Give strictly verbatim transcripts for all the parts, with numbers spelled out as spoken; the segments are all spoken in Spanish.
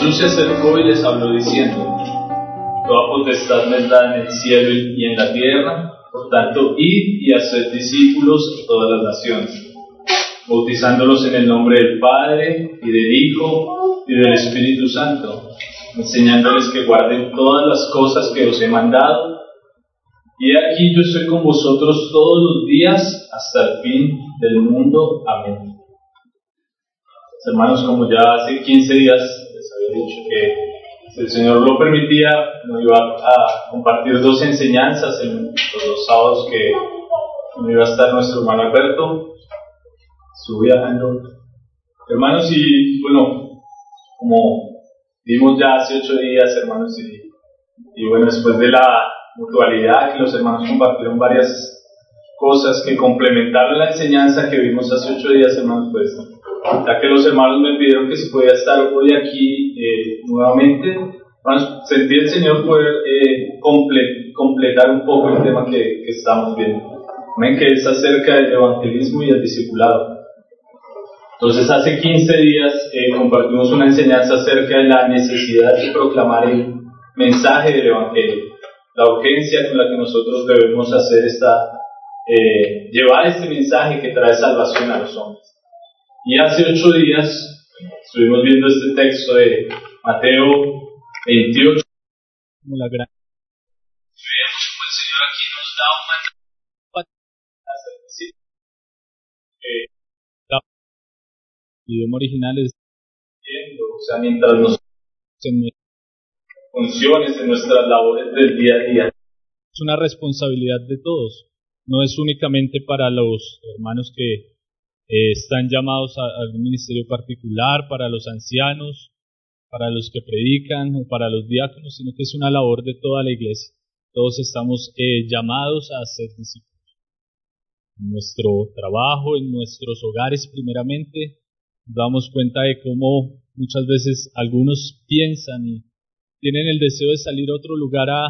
Jesús se acercó y les habló diciendo: Toda potestad me es dada en el cielo y en la tierra, por tanto, id y haced discípulos a todas las naciones, bautizándolos en el nombre del Padre, y del Hijo, y del Espíritu Santo, enseñándoles que guarden todas las cosas que os he mandado. Y aquí yo estoy con vosotros todos los días hasta el fin del mundo. Amén. Hermanos, como ya hace quince días les había dicho que si el Señor lo permitía, nos iba a compartir dos enseñanzas en los dos sábados que no iba a estar nuestro hermano Alberto, su viajando. Hermanos, y bueno, como vimos ya hace ocho días, hermanos, y, y bueno, después de la mutualidad que los hermanos compartieron varias cosas que complementaron la enseñanza que vimos hace ocho días, hermanos, pues ya que los hermanos me pidieron que si podía estar hoy aquí eh, nuevamente, hermanos, sentí el Señor poder eh, comple- completar un poco el tema que, que estamos viendo, amén, que es acerca del evangelismo y el discipulado. Entonces, hace quince días eh, compartimos una enseñanza acerca de la necesidad de proclamar el mensaje del evangelio, la urgencia con la que nosotros debemos hacer esta, eh, llevar este mensaje que trae salvación a los hombres. Y hace ocho días estuvimos viendo este texto de Mateo veintiocho. La gran... Vemos como el Señor aquí nos da un mandato a hacer discípulos. Eh, El idioma original es... o sea, mientras nos funciones en nuestras labores del día a día. Es una responsabilidad de todos. No es únicamente para los hermanos que Eh, están llamados a, a algún ministerio particular, para los ancianos, para los que predican o para los diáconos, sino que es una labor de toda la iglesia. Todos estamos eh, llamados a ser discípulos. En nuestro trabajo, en nuestros hogares primeramente, nos damos cuenta de cómo muchas veces algunos piensan y tienen el deseo de salir a otro lugar a,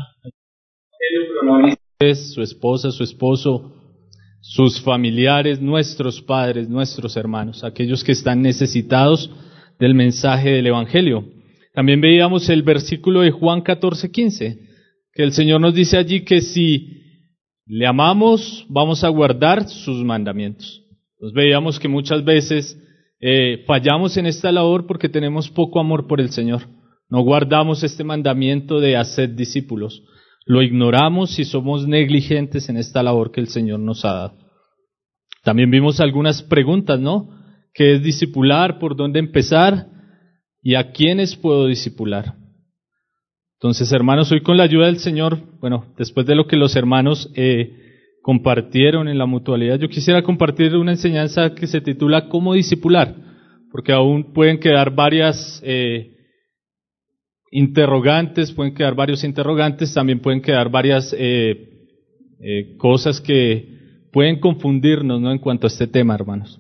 a su esposa, su esposo, sus familiares, nuestros padres, nuestros hermanos, aquellos que están necesitados del mensaje del Evangelio. También veíamos el versículo de Juan catorce quince, que el Señor nos dice allí que si le amamos, vamos a guardar sus mandamientos. Entonces veíamos que muchas veces eh, fallamos en esta labor porque tenemos poco amor por el Señor. No guardamos este mandamiento de hacer discípulos. Lo ignoramos y somos negligentes en esta labor que el Señor nos ha dado. También vimos algunas preguntas, ¿no? ¿Qué es discipular? ¿Por dónde empezar? ¿Y a quiénes puedo discipular? Entonces, hermanos, hoy con la ayuda del Señor, bueno, después de lo que los hermanos eh, compartieron en la mutualidad, yo quisiera compartir una enseñanza que se titula ¿Cómo discipular? Porque aún pueden quedar varias... Eh, interrogantes, pueden quedar varios interrogantes, también pueden quedar varias eh, eh, cosas que pueden confundirnos, ¿no?, en cuanto a este tema, hermanos.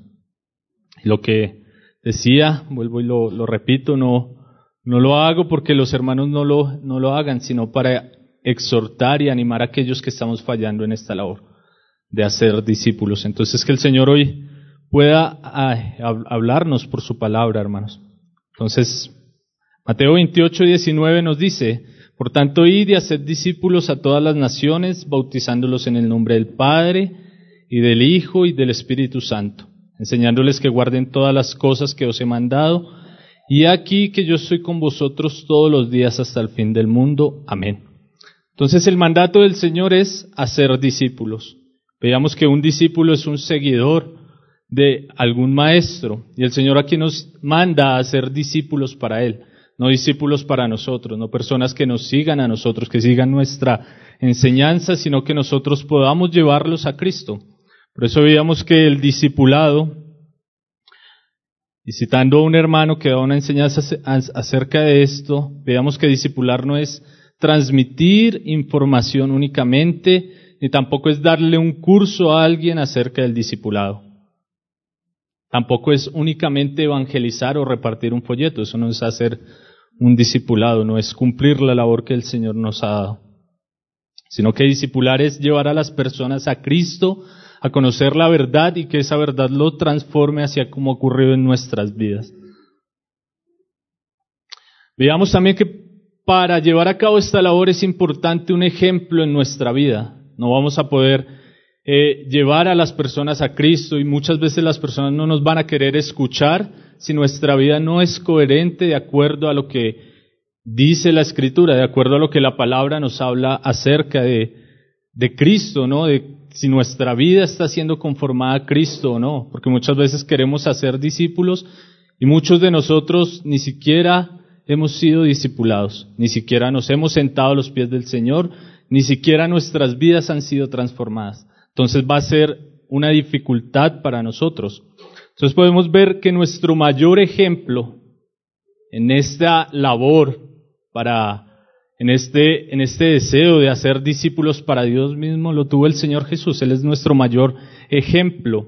Lo que decía, vuelvo y lo, lo repito, no, no lo hago porque los hermanos no lo, no lo hagan, sino para exhortar y animar a aquellos que estamos fallando en esta labor de hacer discípulos. Entonces, que el Señor hoy pueda ay, hablarnos por su palabra, hermanos. Entonces, Mateo veintiocho diecinueve nos dice: Por tanto, id y haced discípulos a todas las naciones, bautizándolos en el nombre del Padre, y del Hijo, y del Espíritu Santo, enseñándoles que guarden todas las cosas que os he mandado, y aquí que yo estoy con vosotros todos los días hasta el fin del mundo. Amén. Entonces, el mandato del Señor es hacer discípulos. Veamos que un discípulo es un seguidor de algún maestro, y el Señor aquí nos manda a hacer discípulos para Él. No discípulos para nosotros, no personas que nos sigan a nosotros, que sigan nuestra enseñanza, sino que nosotros podamos llevarlos a Cristo. Por eso veíamos que el discipulado, y citando a un hermano que da una enseñanza acerca de esto, veíamos que discipular no es transmitir información únicamente, ni tampoco es darle un curso a alguien acerca del discipulado. Tampoco es únicamente evangelizar o repartir un folleto, eso no es hacer un discipulado, no es cumplir la labor que el Señor nos ha dado. Sino que discipular es llevar a las personas a Cristo, a conocer la verdad y que esa verdad lo transforme hacia como ha ocurrido en nuestras vidas. Veamos también que para llevar a cabo esta labor es importante un ejemplo en nuestra vida. No vamos a poder eh, llevar a las personas a Cristo y muchas veces las personas no nos van a querer escuchar si nuestra vida no es coherente de acuerdo a lo que dice la Escritura, de acuerdo a lo que la palabra nos habla acerca de, de Cristo, ¿no? De si nuestra vida está siendo conformada a Cristo o no, porque muchas veces queremos hacer discípulos y muchos de nosotros ni siquiera hemos sido discipulados, ni siquiera nos hemos sentado a los pies del Señor, ni siquiera nuestras vidas han sido transformadas. Entonces va a ser una dificultad para nosotros. Entonces podemos ver que nuestro mayor ejemplo en esta labor, para, en este, en este deseo de hacer discípulos para Dios mismo, lo tuvo el Señor Jesús. Él es nuestro mayor ejemplo.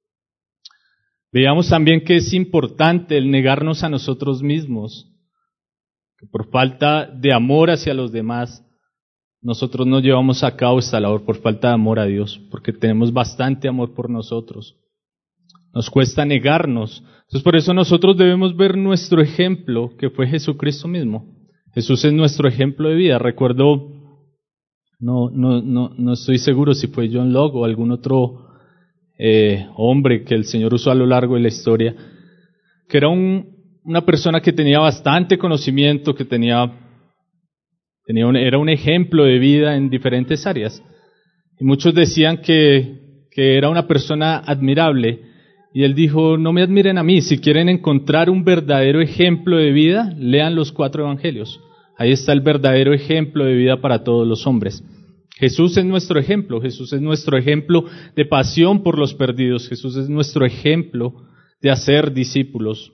Veamos también que es importante el negarnos a nosotros mismos. Por falta de amor hacia los demás, nosotros no llevamos a cabo esta labor por falta de amor a Dios, porque tenemos bastante amor por nosotros. Nos cuesta negarnos. Entonces por eso nosotros debemos ver nuestro ejemplo, que fue Jesucristo mismo. Jesús es nuestro ejemplo de vida. Recuerdo, no, no, no, no estoy seguro si fue John Locke o algún otro eh, hombre que el Señor usó a lo largo de la historia, que era un una persona que tenía bastante conocimiento, que tenía, tenía un, era un ejemplo de vida en diferentes áreas. Y muchos decían que, que era una persona admirable. Y él dijo, no me admiren a mí, si quieren encontrar un verdadero ejemplo de vida, lean los cuatro evangelios. Ahí está el verdadero ejemplo de vida para todos los hombres. Jesús es nuestro ejemplo, Jesús es nuestro ejemplo de pasión por los perdidos, Jesús es nuestro ejemplo de hacer discípulos.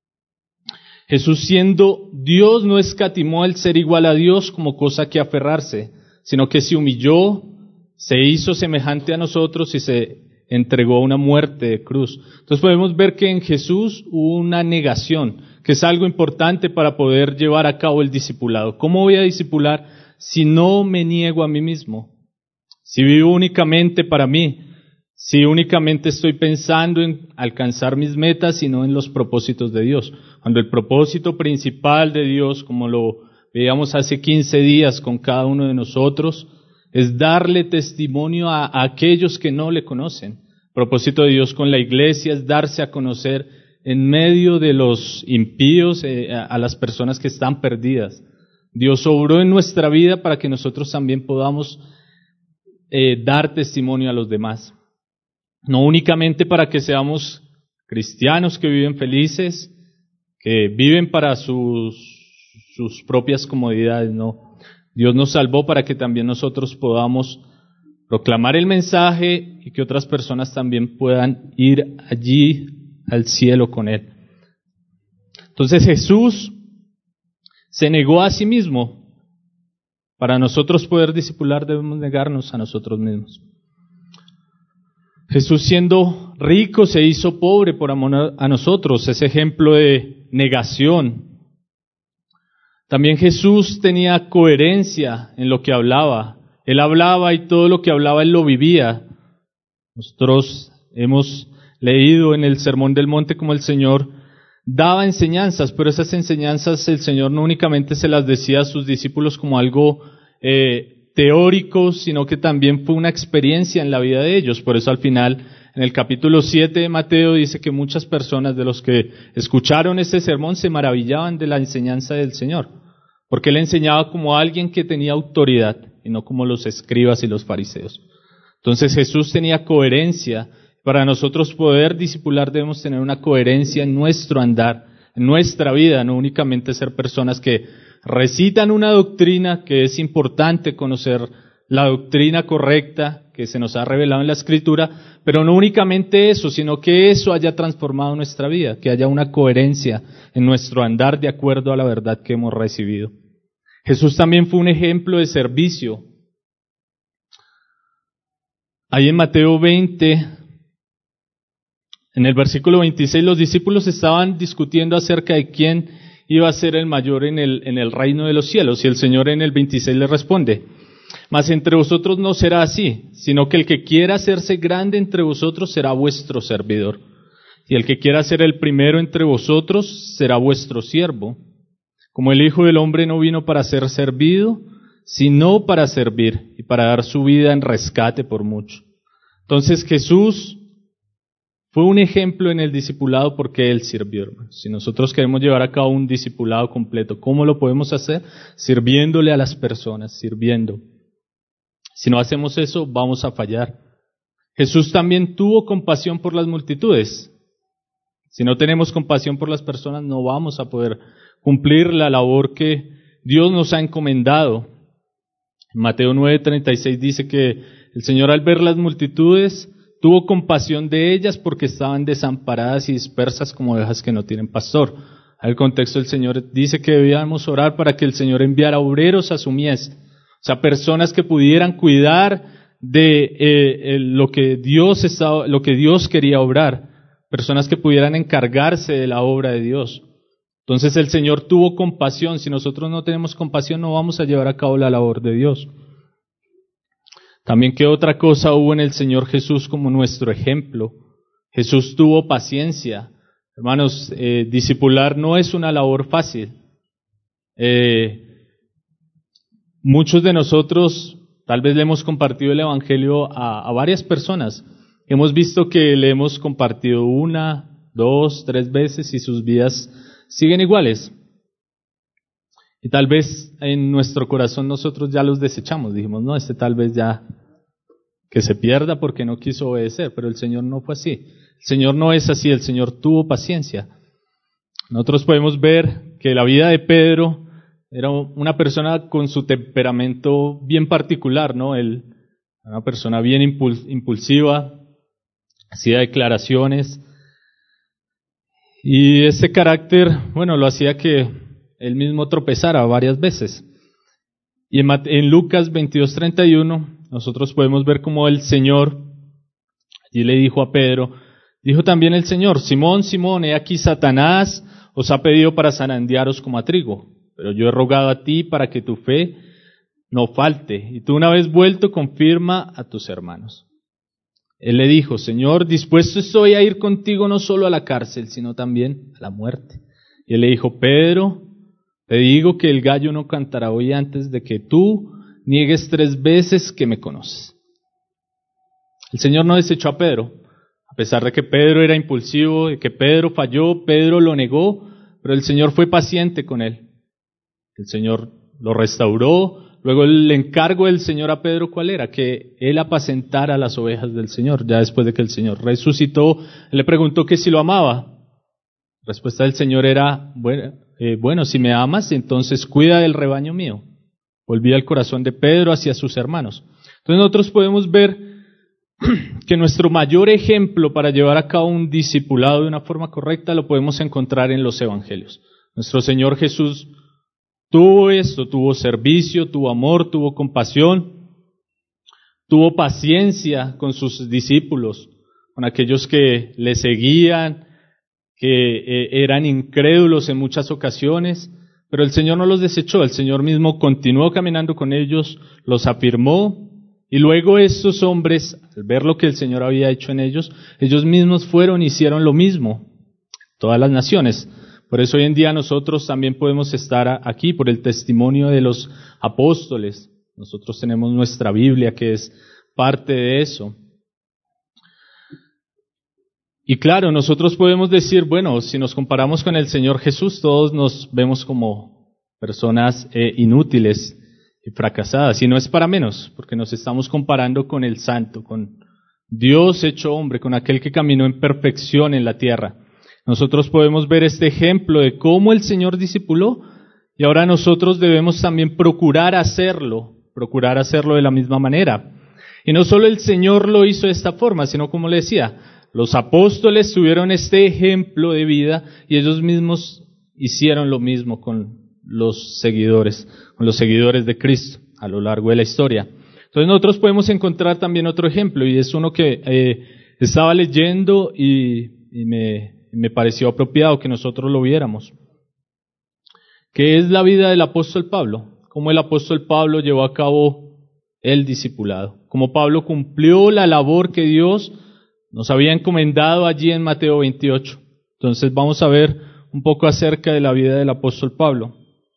Jesús, siendo Dios, no escatimó el ser igual a Dios como cosa que aferrarse, sino que se humilló, se hizo semejante a nosotros y se entregó a una muerte de cruz. Entonces podemos ver que en Jesús hubo una negación, que es algo importante para poder llevar a cabo el discipulado. ¿Cómo voy a discipular si no me niego a mí mismo? Si vivo únicamente para mí, si únicamente estoy pensando en alcanzar mis metas y no en los propósitos de Dios. Cuando el propósito principal de Dios, como lo veíamos hace quince días con cada uno de nosotros, es darle testimonio a, a aquellos que no le conocen. El propósito de Dios con la iglesia es darse a conocer en medio de los impíos, eh, a, a las personas que están perdidas. Dios obró en nuestra vida para que nosotros también podamos eh, dar testimonio a los demás. No únicamente para que seamos cristianos que viven felices, que viven para sus, sus propias comodidades, no. Dios nos salvó para que también nosotros podamos proclamar el mensaje y que otras personas también puedan ir allí al cielo con Él. Entonces Jesús se negó a sí mismo. Para nosotros poder discipular debemos negarnos a nosotros mismos. Jesús, siendo rico, se hizo pobre por amor a nosotros, ese ejemplo de negación. También Jesús tenía coherencia en lo que hablaba. Él hablaba y todo lo que hablaba Él lo vivía. Nosotros hemos leído en el Sermón del Monte como el Señor daba enseñanzas, pero esas enseñanzas el Señor no únicamente se las decía a sus discípulos como algo eh, teórico, sino que también fue una experiencia en la vida de ellos. Por eso al final, en el capítulo siete de Mateo, dice que muchas personas de los que escucharon este sermón se maravillaban de la enseñanza del Señor, porque Él enseñaba como alguien que tenía autoridad y no como los escribas y los fariseos. Entonces Jesús tenía coherencia. Para nosotros poder discipular debemos tener una coherencia en nuestro andar, en nuestra vida, no únicamente ser personas que recitan una doctrina, que es importante conocer la doctrina correcta que se nos ha revelado en la Escritura, pero no únicamente eso, sino que eso haya transformado nuestra vida, que haya una coherencia en nuestro andar de acuerdo a la verdad que hemos recibido. Jesús también fue un ejemplo de servicio. Ahí en Mateo veinte, en el versículo veintiséis, los discípulos estaban discutiendo acerca de quién iba a ser el mayor en el, en el reino de los cielos. Y el Señor en el veintiséis le responde: mas entre vosotros no será así, sino que el que quiera hacerse grande entre vosotros será vuestro servidor. Y el que quiera ser el primero entre vosotros será vuestro siervo. Como el Hijo del Hombre no vino para ser servido, sino para servir y para dar su vida en rescate por mucho. Entonces Jesús fue un ejemplo en el discipulado porque Él sirvió, hermanos. Si nosotros queremos llevar a cabo un discipulado completo, ¿cómo lo podemos hacer? Sirviéndole a las personas, sirviendo. Si no hacemos eso, vamos a fallar. Jesús también tuvo compasión por las multitudes. Si no tenemos compasión por las personas, no vamos a poder cumplir la labor que Dios nos ha encomendado. En Mateo nueve treinta y seis dice que el Señor, al ver las multitudes, tuvo compasión de ellas porque estaban desamparadas y dispersas como ovejas que no tienen pastor. Al contexto, el Señor dice que debíamos orar para que el Señor enviara obreros a su mies, o sea, personas que pudieran cuidar de eh, eh, lo que Dios estaba, lo que Dios quería obrar, personas que pudieran encargarse de la obra de Dios. Entonces el Señor tuvo compasión. Si nosotros no tenemos compasión, no vamos a llevar a cabo la labor de Dios. También, ¿qué otra cosa hubo en el Señor Jesús como nuestro ejemplo? Jesús tuvo paciencia. Hermanos, eh, discipular no es una labor fácil. Eh, muchos de nosotros tal vez le hemos compartido el Evangelio a, a varias personas. Hemos visto que le hemos compartido una, dos, tres veces y sus vidas siguen iguales. Y tal vez en nuestro corazón nosotros ya los desechamos. Dijimos, no, este tal vez ya que se pierda porque no quiso obedecer. Pero el Señor no fue así. El Señor no es así. El Señor tuvo paciencia. Nosotros podemos ver que la vida de Pedro era una persona con su temperamento bien particular, ¿no? Él era una persona bien impulsiva, hacía declaraciones. Y ese carácter, bueno, lo hacía que él mismo tropezara varias veces. Y en, en Lucas veintidós treinta y uno, nosotros podemos ver cómo el Señor, allí le dijo a Pedro, dijo también el Señor, Simón, Simón, he aquí Satanás os ha pedido para zarandearos como a trigo, pero yo he rogado a ti para que tu fe no falte, y tú una vez vuelto confirma a tus hermanos. Él le dijo, Señor, dispuesto estoy a ir contigo no solo a la cárcel, sino también a la muerte. Y él le dijo, Pedro, te digo que el gallo no cantará hoy antes de que tú niegues tres veces que me conoces. El Señor no desechó a Pedro, a pesar de que Pedro era impulsivo, de que Pedro falló, Pedro lo negó, pero el Señor fue paciente con él. El Señor lo restauró. Luego el encargo del Señor a Pedro, ¿cuál era? Que él apacentara las ovejas del Señor. Ya después de que el Señor resucitó, él le preguntó que si lo amaba. La respuesta del Señor era, bueno, eh, bueno, si me amas, entonces cuida del rebaño mío. Volvía el corazón de Pedro hacia sus hermanos. Entonces nosotros podemos ver que nuestro mayor ejemplo para llevar a cabo un discipulado de una forma correcta lo podemos encontrar en los evangelios. Nuestro Señor Jesús tuvo esto, tuvo servicio, tuvo amor, tuvo compasión, tuvo paciencia con sus discípulos, con aquellos que le seguían, que eh, eran incrédulos en muchas ocasiones, pero el Señor no los desechó, el Señor mismo continuó caminando con ellos, los afirmó, y luego estos hombres, al ver lo que el Señor había hecho en ellos, ellos mismos fueron y hicieron lo mismo, todas las naciones. Por eso hoy en día nosotros también podemos estar aquí por el testimonio de los apóstoles. Nosotros tenemos nuestra Biblia que es parte de eso. Y claro, nosotros podemos decir, bueno, si nos comparamos con el Señor Jesús, todos nos vemos como personas eh, inútiles y fracasadas. Y no es para menos, porque nos estamos comparando con el Santo, con Dios hecho hombre, con aquel que caminó en perfección en la tierra. Nosotros podemos ver este ejemplo de cómo el Señor discipuló y ahora nosotros debemos también procurar hacerlo, procurar hacerlo de la misma manera. Y no solo el Señor lo hizo de esta forma, sino como le decía, los apóstoles tuvieron este ejemplo de vida y ellos mismos hicieron lo mismo con los seguidores, con los seguidores de Cristo a lo largo de la historia. Entonces nosotros podemos encontrar también otro ejemplo y es uno que eh, estaba leyendo y, y me... me pareció apropiado que nosotros lo viéramos, que es la vida del apóstol Pablo, cómo el apóstol Pablo llevó a cabo el discipulado, cómo Pablo cumplió la labor que Dios nos había encomendado allí en Mateo veintiocho. Entonces vamos a ver un poco acerca de la vida del apóstol Pablo.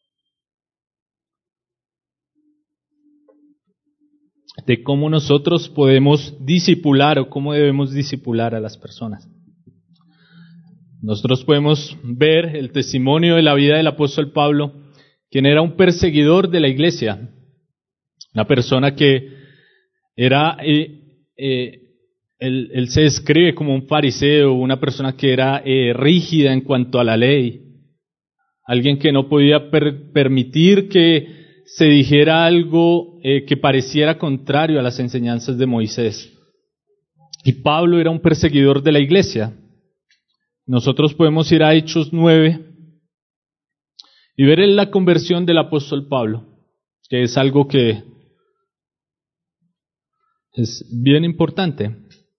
de cómo nosotros podemos discipular o cómo debemos discipular a las personas. Nosotros podemos ver el testimonio de la vida del apóstol Pablo, quien era un perseguidor de la iglesia, una persona que era, eh, eh, él, él se describe como un fariseo, una persona que era eh, rígida en cuanto a la ley, alguien que no podía per- permitir que se dijera algo eh, que pareciera contrario a las enseñanzas de Moisés. Y Pablo era un perseguidor de la iglesia. Nosotros podemos ir a Hechos nueve y ver en la conversión del apóstol Pablo, que es algo que es bien importante.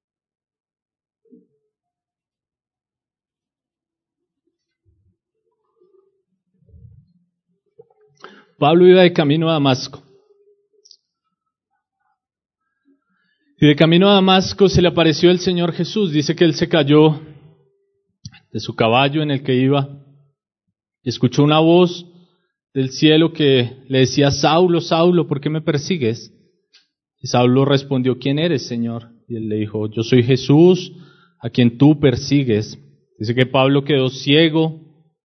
Pablo iba de camino a Damasco. Y de camino a Damasco se le apareció el Señor Jesús. Dice que él se cayó de su caballo en el que iba y escuchó una voz del cielo que le decía: Saulo, Saulo, ¿por qué me persigues? Y Saulo respondió: ¿quién eres, Señor? Y él le dijo: yo soy Jesús, a quien tú persigues. Dice que Pablo quedó ciego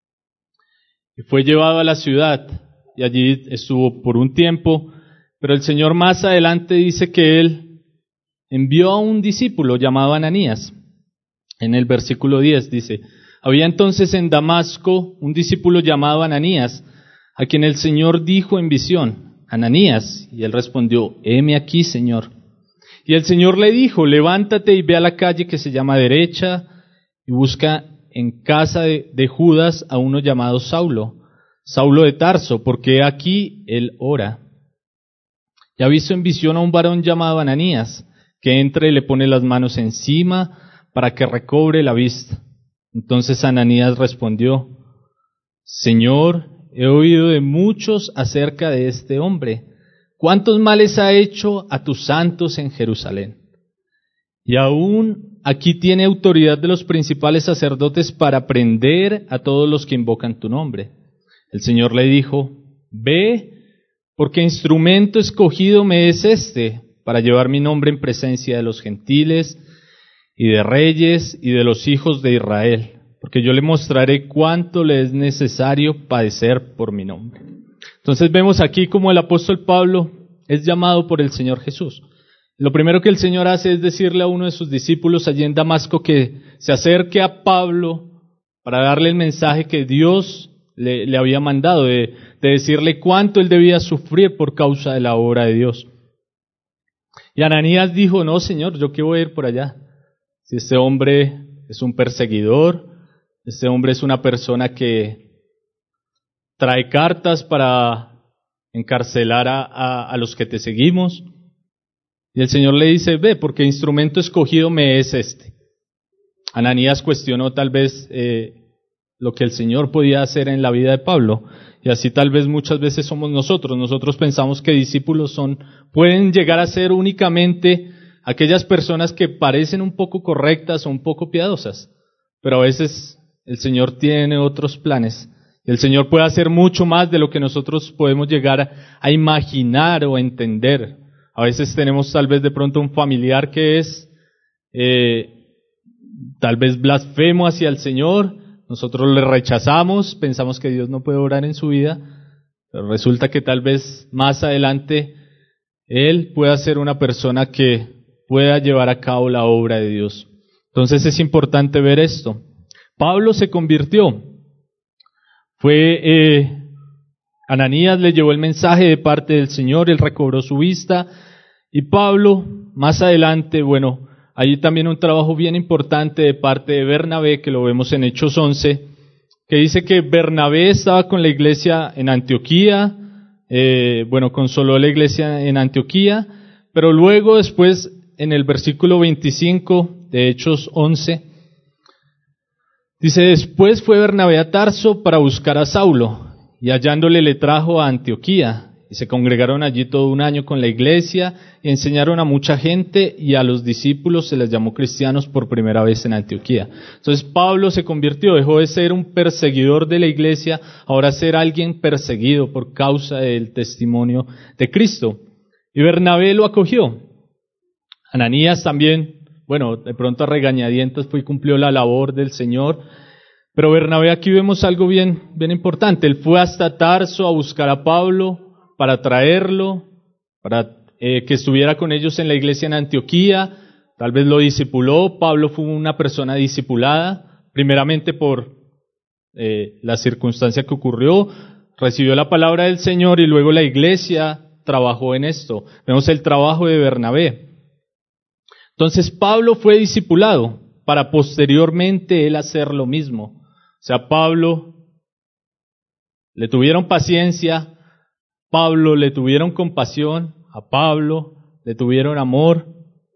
y fue llevado a la ciudad y allí estuvo por un tiempo, pero el Señor más adelante dice que él envió a un discípulo llamado Ananías. En el versículo diez dice: había entonces en Damasco un discípulo llamado Ananías, a quien el Señor dijo en visión: Ananías. Y él respondió: heme aquí, Señor. Y el Señor le dijo: levántate y ve a la calle que se llama Derecha y busca en casa de, de Judas a uno llamado Saulo, Saulo de Tarso, porque aquí él ora. Y ha visto en visión a un varón llamado Ananías, que entra y le pone las manos encima para que recobre la vista. Entonces Ananías respondió: Señor, he oído de muchos acerca de este hombre. ¿Cuántos males ha hecho a tus santos en Jerusalén? Y aún aquí tiene autoridad de los principales sacerdotes para prender a todos los que invocan tu nombre. El Señor le dijo: ve, porque instrumento escogido me es este, para llevar mi nombre en presencia de los gentiles y de reyes y de los hijos de Israel, porque yo le mostraré cuánto le es necesario padecer por mi nombre. Entonces vemos aquí como el apóstol Pablo es llamado por el Señor Jesús. Lo primero que el Señor hace es decirle a uno de sus discípulos allí en Damasco que se acerque a Pablo para darle el mensaje que Dios le, le había mandado, de, de decirle cuánto él debía sufrir por causa de la obra de Dios. Y Ananías dijo: no, Señor, ¿yo qué voy a ir por allá? Si este hombre es un perseguidor, este hombre es una persona que trae cartas para encarcelar a, a, a los que te seguimos. Y el Señor le dice: ve, porque instrumento escogido me es este. Ananías cuestionó tal vez eh, lo que el Señor podía hacer en la vida de Pablo. Y así tal vez muchas veces somos nosotros. Nosotros pensamos que discípulos son, pueden llegar a ser únicamente aquellas personas que parecen un poco correctas o un poco piadosas. Pero a veces el Señor tiene otros planes. El Señor puede hacer mucho más de lo que nosotros podemos llegar a, a imaginar o a entender. A veces tenemos tal vez de pronto un familiar que es eh, tal vez blasfemo hacia el Señor. Nosotros le rechazamos, pensamos que Dios no puede obrar en su vida, pero resulta que tal vez más adelante él pueda ser una persona que pueda llevar a cabo la obra de Dios. Entonces es importante ver esto. Pablo se convirtió. Fue eh, Ananías le llevó el mensaje de parte del Señor, él recobró su vista, y Pablo más adelante, bueno, hay también un trabajo bien importante de parte de Bernabé, que lo vemos en Hechos once, que dice que Bernabé estaba con la iglesia en Antioquía, eh, bueno, consoló la iglesia en Antioquía, pero luego después en el versículo veinticinco de Hechos once, dice: después fue Bernabé a Tarso para buscar a Saulo, y hallándole le trajo a Antioquía. Y se congregaron allí todo un año con la iglesia, y enseñaron a mucha gente, y a los discípulos se les llamó cristianos por primera vez en Antioquía. Entonces Pablo se convirtió, dejó de ser un perseguidor de la iglesia, ahora ser alguien perseguido por causa del testimonio de Cristo. Y Bernabé lo acogió. Ananías también, bueno, de pronto a regañadientas fue y cumplió la labor del Señor. Pero Bernabé, aquí vemos algo bien, bien importante. Él fue hasta Tarso a buscar a Pablo para traerlo, para eh, que estuviera con ellos en la iglesia en Antioquía. Tal vez lo discipuló. Pablo fue una persona discipulada, primeramente por eh, la circunstancia que ocurrió. Recibió la palabra del Señor y luego la iglesia trabajó en esto. Vemos el trabajo de Bernabé. Entonces Pablo fue discipulado para posteriormente él hacer lo mismo. O sea, Pablo le tuvieron paciencia, Pablo le tuvieron compasión, a Pablo le tuvieron amor.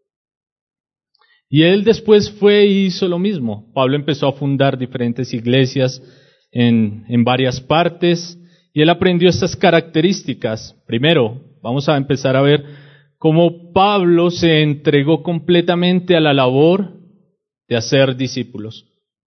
Y él después fue y hizo lo mismo. Pablo empezó a fundar diferentes iglesias en, en varias partes y él aprendió estas características. Primero, vamos a empezar a ver cómo Pablo se entregó completamente a la labor de hacer discípulos.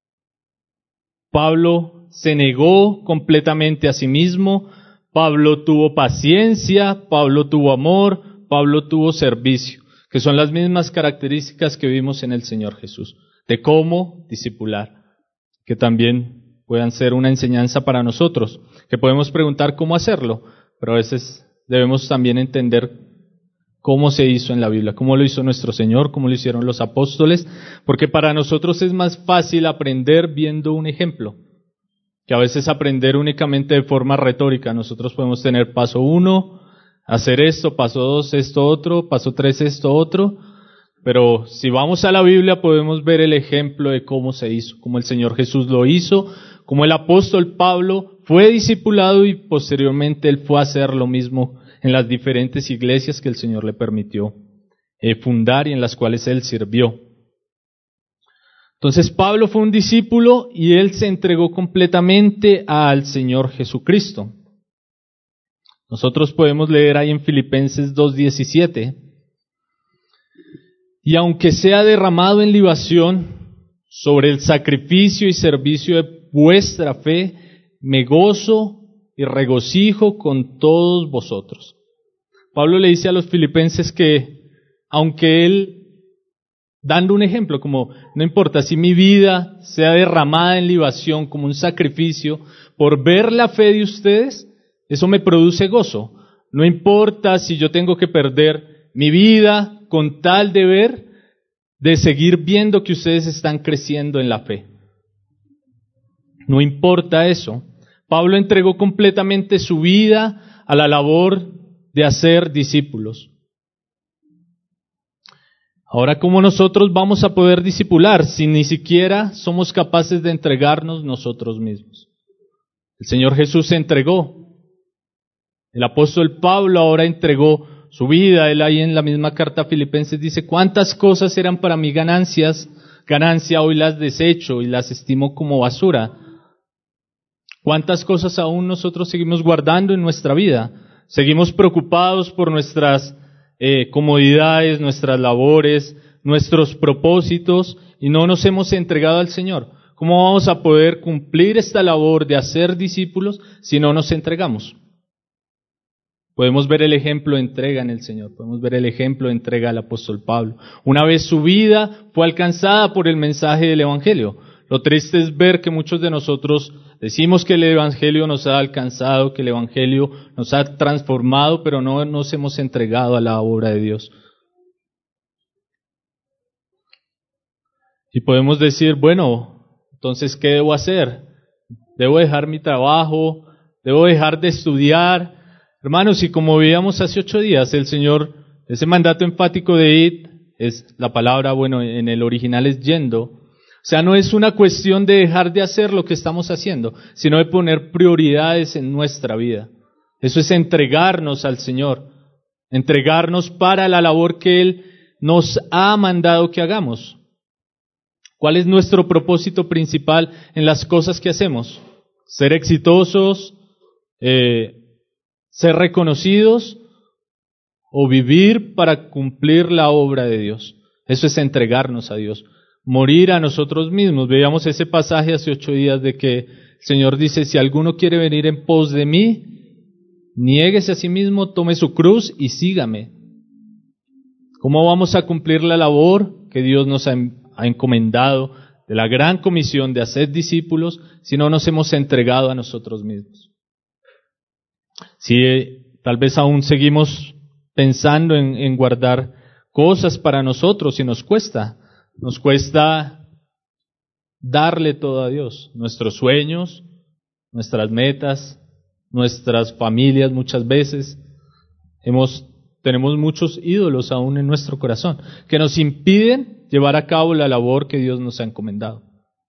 Pablo se negó completamente a sí mismo, Pablo tuvo paciencia, Pablo tuvo amor, Pablo tuvo servicio, que son las mismas características que vimos en el Señor Jesús, de cómo discipular, que también puedan ser una enseñanza para nosotros, que podemos preguntar cómo hacerlo, pero a veces debemos también entender cómo se hizo en la Biblia, cómo lo hizo nuestro Señor, cómo lo hicieron los apóstoles, porque para nosotros es más fácil aprender viendo un ejemplo, que a veces aprender únicamente de forma retórica. Nosotros podemos tener paso uno, hacer esto, paso dos, esto otro, paso tres, esto otro, pero si vamos a la Biblia podemos ver el ejemplo de cómo se hizo, cómo el Señor Jesús lo hizo, cómo el apóstol Pablo fue discipulado y posteriormente él fue a hacer lo mismo en las diferentes iglesias que el Señor le permitió eh, fundar y en las cuales él sirvió. Entonces Pablo fue un discípulo y él se entregó completamente al Señor Jesucristo. Nosotros podemos leer ahí en Filipenses dos diecisiete, y aunque sea derramado en libación sobre el sacrificio y servicio de vuestra fe, me gozo y regocijo con todos vosotros. Pablo le dice a los filipenses que, aunque él, dando un ejemplo, como no importa si mi vida sea derramada en libación como un sacrificio, por ver la fe de ustedes, eso me produce gozo. No importa si yo tengo que perder mi vida con tal de ver, de seguir viendo que ustedes están creciendo en la fe. No importa eso. Pablo entregó completamente su vida a la labor de hacer discípulos. Ahora, ¿cómo nosotros vamos a poder discipular si ni siquiera somos capaces de entregarnos nosotros mismos? El Señor Jesús se entregó. El apóstol Pablo ahora entregó su vida. Él ahí en la misma carta a Filipenses dice, ¿cuántas cosas eran para mí ganancias? Ganancia hoy las desecho y las estimo como basura. ¿Cuántas cosas aún nosotros seguimos guardando en nuestra vida? Seguimos preocupados por nuestras eh, comodidades, nuestras labores, nuestros propósitos y no nos hemos entregado al Señor. ¿Cómo vamos a poder cumplir esta labor de hacer discípulos si no nos entregamos? Podemos ver el ejemplo de entrega en el Señor, podemos ver el ejemplo de entrega al apóstol Pablo. Una vez su vida fue alcanzada por el mensaje del Evangelio. Lo triste es ver que muchos de nosotros decimos que el Evangelio nos ha alcanzado, que el Evangelio nos ha transformado, pero no nos hemos entregado a la obra de Dios. Y podemos decir, bueno, entonces, ¿qué debo hacer? ¿Debo dejar mi trabajo? ¿Debo dejar de estudiar? Hermanos, y como veíamos hace ocho días, el Señor, ese mandato enfático de id, es la palabra, bueno, en el original es yendo. O sea, no es una cuestión de dejar de hacer lo que estamos haciendo, sino de poner prioridades en nuestra vida. Eso es entregarnos al Señor, entregarnos para la labor que Él nos ha mandado que hagamos. ¿Cuál es nuestro propósito principal en las cosas que hacemos? Ser exitosos, eh, ser reconocidos o vivir para cumplir la obra de Dios. Eso es entregarnos a Dios. Morir a nosotros mismos. Veíamos ese pasaje hace ocho días de que el Señor dice, si alguno quiere venir en pos de mí, niéguese a sí mismo, tome su cruz y sígame. ¿Cómo vamos a cumplir la labor que Dios nos ha, ha encomendado de la gran comisión de hacer discípulos si no nos hemos entregado a nosotros mismos? Si eh, tal vez aún seguimos pensando en, en guardar cosas para nosotros y nos cuesta, nos cuesta darle todo a Dios, nuestros sueños, nuestras metas, nuestras familias muchas veces. Hemos, tenemos muchos ídolos aún en nuestro corazón que nos impiden llevar a cabo la labor que Dios nos ha encomendado.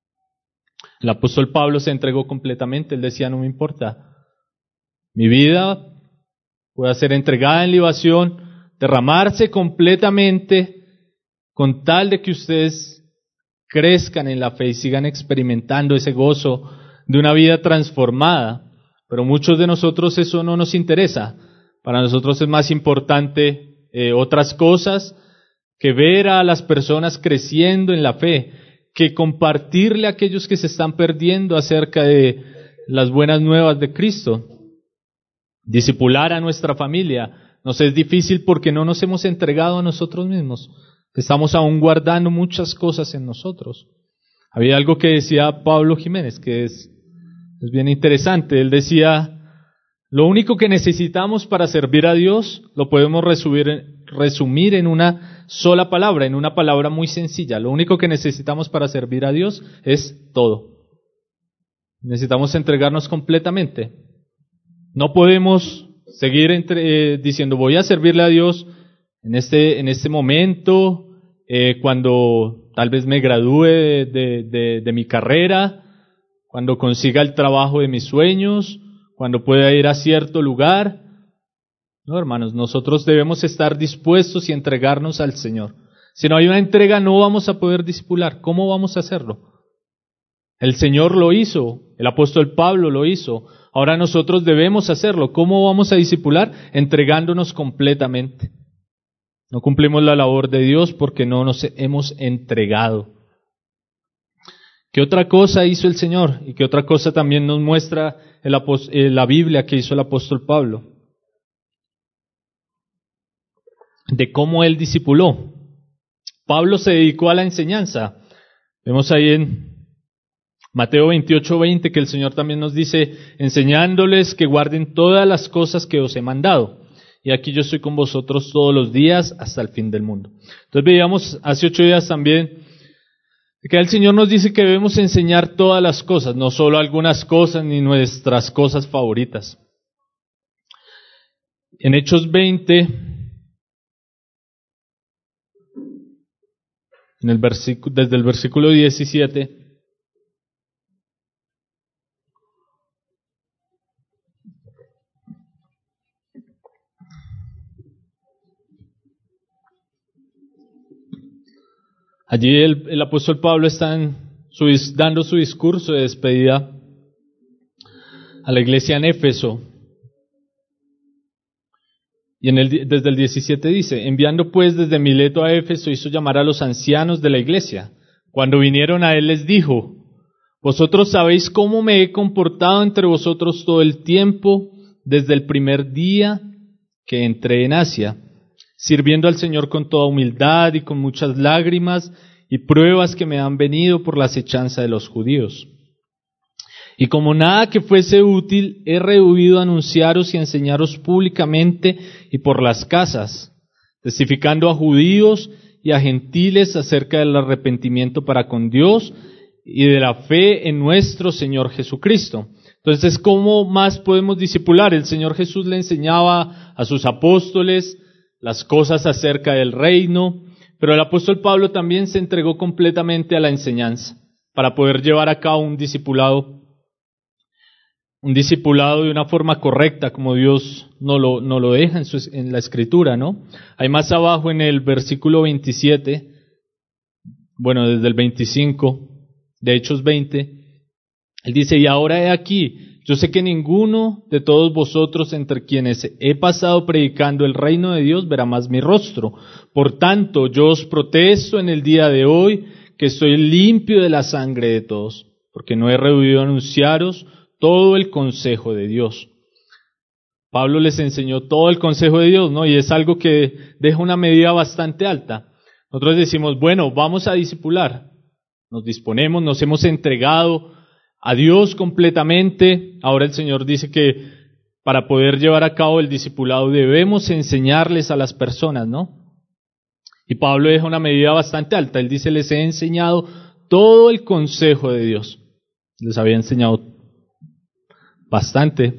El apóstol Pablo se entregó completamente, él decía, no me importa, mi vida puede ser entregada en libación, derramarse completamente con tal de que ustedes crezcan en la fe y sigan experimentando ese gozo de una vida transformada. Pero muchos de nosotros eso no nos interesa. Para nosotros es más importante eh, otras cosas que ver a las personas creciendo en la fe, que compartirle a aquellos que se están perdiendo acerca de las buenas nuevas de Cristo. Discipular a nuestra familia nos es difícil porque no nos hemos entregado a nosotros mismos. Estamos aún guardando muchas cosas en nosotros. Había algo que decía Pablo Jiménez que es, es bien interesante. Él decía, lo único que necesitamos para servir a Dios lo podemos resumir, resumir en una sola palabra, en una palabra muy sencilla. Lo único que necesitamos para servir a Dios es todo. Necesitamos entregarnos completamente. No podemos seguir entre, eh, diciendo voy a servirle a Dios en este, en este momento, eh, cuando tal vez me gradúe de, de, de, de mi carrera, cuando consiga el trabajo de mis sueños, cuando pueda ir a cierto lugar. No, hermanos, nosotros debemos estar dispuestos y entregarnos al Señor. Si no hay una entrega, no vamos a poder discipular. ¿Cómo vamos a hacerlo? El Señor lo hizo, el apóstol Pablo lo hizo. Ahora nosotros debemos hacerlo. ¿Cómo vamos a discipular? Entregándonos completamente. No cumplimos la labor de Dios porque no nos hemos entregado. ¿Qué otra cosa hizo el Señor? ¿Y qué otra cosa también nos muestra el apóstol, eh, la Biblia que hizo el apóstol Pablo? De cómo él discipuló. Pablo se dedicó a la enseñanza. Vemos ahí en Mateo veintiocho veinte que el Señor también nos dice, enseñándoles que guarden todas las cosas que os he mandado. Y aquí yo estoy con vosotros todos los días hasta el fin del mundo. Entonces veíamos hace ocho días también que el Señor nos dice que debemos enseñar todas las cosas, no solo algunas cosas ni nuestras cosas favoritas. En Hechos veinte, en el versículo, desde el versículo diecisiete, allí el, el apóstol Pablo está en su, dando su discurso de despedida a la iglesia en Éfeso. Y en el, desde el diecisiete dice, enviando pues desde Mileto a Éfeso hizo llamar a los ancianos de la iglesia. Cuando vinieron a él les dijo, vosotros sabéis cómo me he comportado entre vosotros todo el tiempo, desde el primer día que entré en Asia, sirviendo al Señor con toda humildad y con muchas lágrimas y pruebas que me han venido por la acechanza de los judíos. Y como nada que fuese útil, he rehuido anunciaros y enseñaros públicamente y por las casas, testificando a judíos y a gentiles acerca del arrepentimiento para con Dios y de la fe en nuestro Señor Jesucristo. Entonces, ¿cómo más podemos discipular? El Señor Jesús le enseñaba a sus apóstoles las cosas acerca del reino, pero el apóstol Pablo también se entregó completamente a la enseñanza para poder llevar a cabo un discipulado un discipulado de una forma correcta, como Dios no lo, no lo deja en, su, en la Escritura, ¿no? Hay más abajo en el versículo veintisiete, bueno, desde el veinticinco, de Hechos veinte, él dice, y ahora he aquí, yo sé que ninguno de todos vosotros entre quienes he pasado predicando el reino de Dios verá más mi rostro. Por tanto, yo os protesto en el día de hoy que estoy limpio de la sangre de todos, porque no he rehuido anunciaros todo el consejo de Dios. Pablo les enseñó todo el consejo de Dios, ¿no? Y es algo que deja una medida bastante alta. Nosotros decimos, bueno, vamos a discipular. Nos disponemos, nos hemos entregado a Dios completamente. Ahora el Señor dice que para poder llevar a cabo el discipulado debemos enseñarles a las personas, ¿no? Y Pablo deja una medida bastante alta. Él dice, les he enseñado todo el consejo de Dios. Les había enseñado bastante.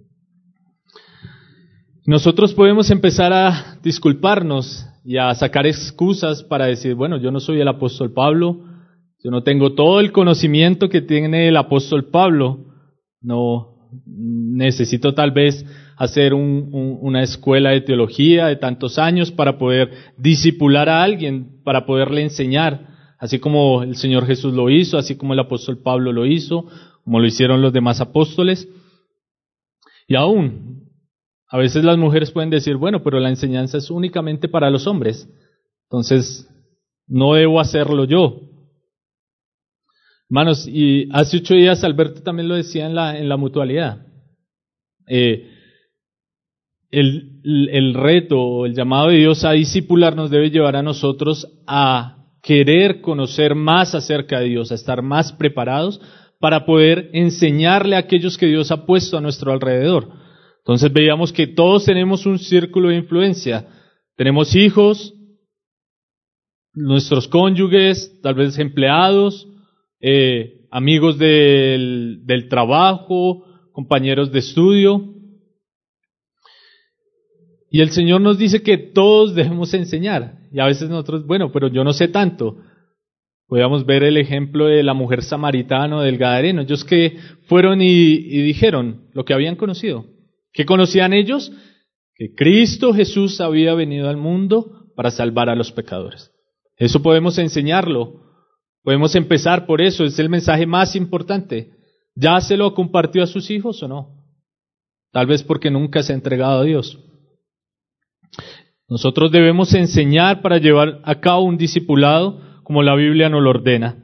Nosotros podemos empezar a disculparnos y a sacar excusas para decir, bueno, yo no soy el apóstol Pablo, yo no tengo todo el conocimiento que tiene el apóstol Pablo, no necesito tal vez hacer un, un, una escuela de teología de tantos años para poder discipular a alguien, para poderle enseñar, así como el Señor Jesús lo hizo, así como el apóstol Pablo lo hizo, como lo hicieron los demás apóstoles. Y aún, a veces las mujeres pueden decir, bueno, pero la enseñanza es únicamente para los hombres, entonces no debo hacerlo yo. Hermanos, y hace ocho días Alberto también lo decía en la, en la mutualidad. Eh, el, el reto, el llamado de Dios a discipular nos debe llevar a nosotros a querer conocer más acerca de Dios, a estar más preparados para poder enseñarle a aquellos que Dios ha puesto a nuestro alrededor. Entonces veíamos que todos tenemos un círculo de influencia. Tenemos hijos, nuestros cónyuges, tal vez empleados, eh, amigos del, del trabajo, compañeros de estudio. Y el Señor nos dice que todos debemos enseñar. Y a veces nosotros, bueno, pero yo no sé tanto. Podíamos ver el ejemplo de la mujer samaritana, del gadareno. Ellos que fueron y, y dijeron lo que habían conocido. ¿Qué conocían ellos? Que Cristo Jesús había venido al mundo para salvar a los pecadores. Eso podemos enseñarlo. Podemos empezar por eso. Es el mensaje más importante. ¿Ya se lo compartió a sus hijos o no? Tal vez porque nunca se ha entregado a Dios. Nosotros debemos enseñar para llevar a cabo un discipulado como la Biblia nos lo ordena.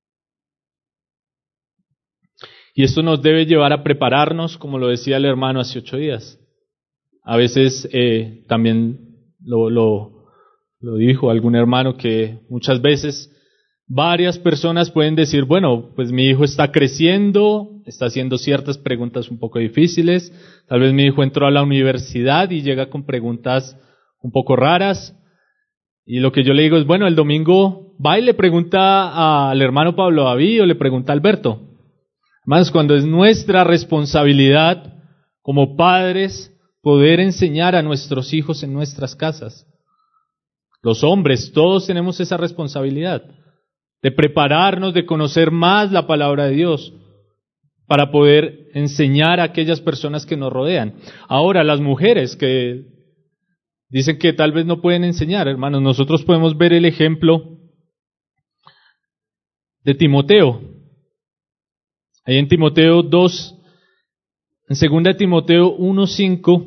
Y esto nos debe llevar a prepararnos, como lo decía el hermano hace ocho días. A veces eh, también lo, lo, lo dijo algún hermano que muchas veces varias personas pueden decir, bueno, pues mi hijo está creciendo, está haciendo ciertas preguntas un poco difíciles, tal vez mi hijo entró a la universidad y llega con preguntas un poco raras, y lo que yo le digo es, bueno, el domingo va y le pregunta al hermano Pablo David o le pregunta a Alberto. Hermanos, cuando es nuestra responsabilidad como padres poder enseñar a nuestros hijos en nuestras casas. Los hombres, todos tenemos esa responsabilidad de prepararnos, de conocer más la palabra de Dios para poder enseñar a aquellas personas que nos rodean. Ahora, las mujeres que dicen que tal vez no pueden enseñar, hermanos, nosotros podemos ver el ejemplo de Timoteo. Ahí en Timoteo dos, en segunda Timoteo uno cinco,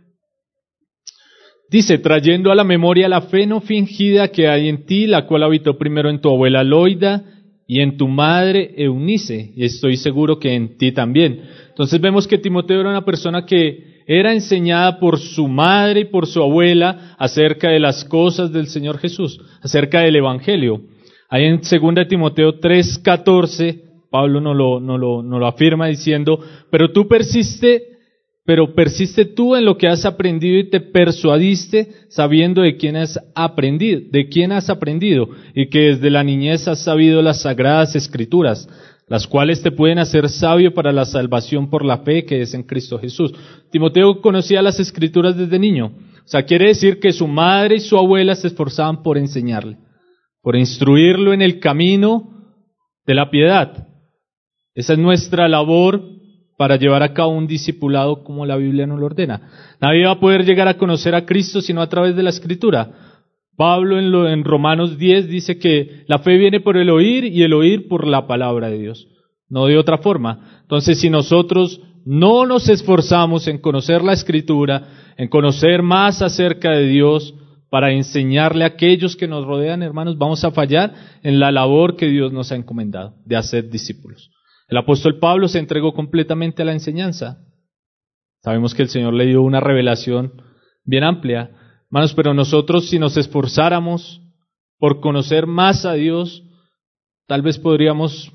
dice, trayendo a la memoria la fe no fingida que hay en ti, la cual habitó primero en tu abuela Loida y en tu madre Eunice, y estoy seguro que en ti también. Entonces vemos que Timoteo era una persona que era enseñada por su madre y por su abuela acerca de las cosas del Señor Jesús, acerca del Evangelio. Ahí en segunda Timoteo tres catorce, Pablo nos lo, nos lo, nos lo afirma diciendo, pero tú persiste, pero persiste tú en lo que has aprendido y te persuadiste sabiendo de quién has aprendido, de quién has aprendido y que desde la niñez has sabido las sagradas escrituras, las cuales te pueden hacer sabio para la salvación por la fe que es en Cristo Jesús. Timoteo conocía las escrituras desde niño. O sea, quiere decir que su madre y su abuela se esforzaban por enseñarle, por instruirlo en el camino de la piedad. Esa es nuestra labor para llevar a cabo un discipulado como la Biblia nos lo ordena. Nadie va a poder llegar a conocer a Cristo sino a través de la Escritura. Pablo en, lo, en Romanos diez dice que la fe viene por el oír y el oír por la palabra de Dios, no de otra forma. Entonces, si nosotros no nos esforzamos en conocer la Escritura, en conocer más acerca de Dios, para enseñarle a aquellos que nos rodean, hermanos, vamos a fallar en la labor que Dios nos ha encomendado, de hacer discípulos. El apóstol Pablo se entregó completamente a la enseñanza. Sabemos que el Señor le dio una revelación bien amplia, hermanos, pero nosotros si nos esforzáramos por conocer más a Dios, tal vez podríamos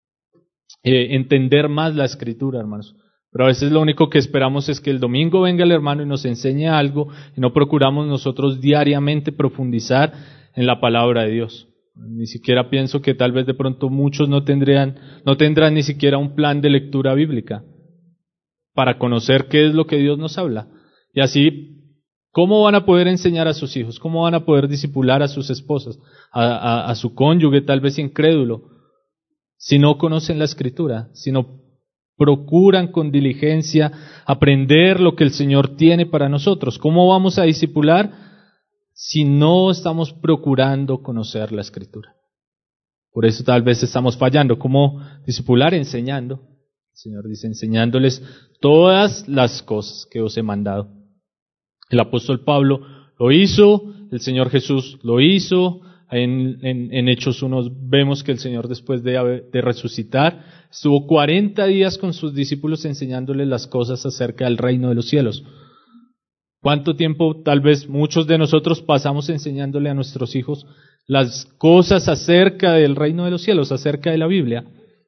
eh, entender más la Escritura, hermanos. Pero a veces lo único que esperamos es que el domingo venga el hermano y nos enseñe algo y no procuramos nosotros diariamente profundizar en la palabra de Dios. Ni siquiera pienso que tal vez de pronto muchos no tendrían, no tendrán ni siquiera un plan de lectura bíblica para conocer qué es lo que Dios nos habla. Y así, ¿cómo van a poder enseñar a sus hijos? ¿Cómo van a poder discipular a sus esposas, a, a, a su cónyuge tal vez incrédulo, si no conocen la Escritura, si no procuran con diligencia aprender lo que el Señor tiene para nosotros? ¿Cómo vamos a discipular si no estamos procurando conocer la Escritura? Por eso tal vez estamos fallando. ¿Cómo discipular? Enseñando. El Señor dice, enseñándoles todas las cosas que os he mandado. El apóstol Pablo lo hizo, el Señor Jesús lo hizo. En, en, en Hechos uno vemos que el Señor, después de, de resucitar, estuvo cuarenta días con sus discípulos enseñándoles las cosas acerca del reino de los cielos. ¿Cuánto tiempo tal vez muchos de nosotros pasamos enseñándole a nuestros hijos las cosas acerca del reino de los cielos, acerca de la Biblia?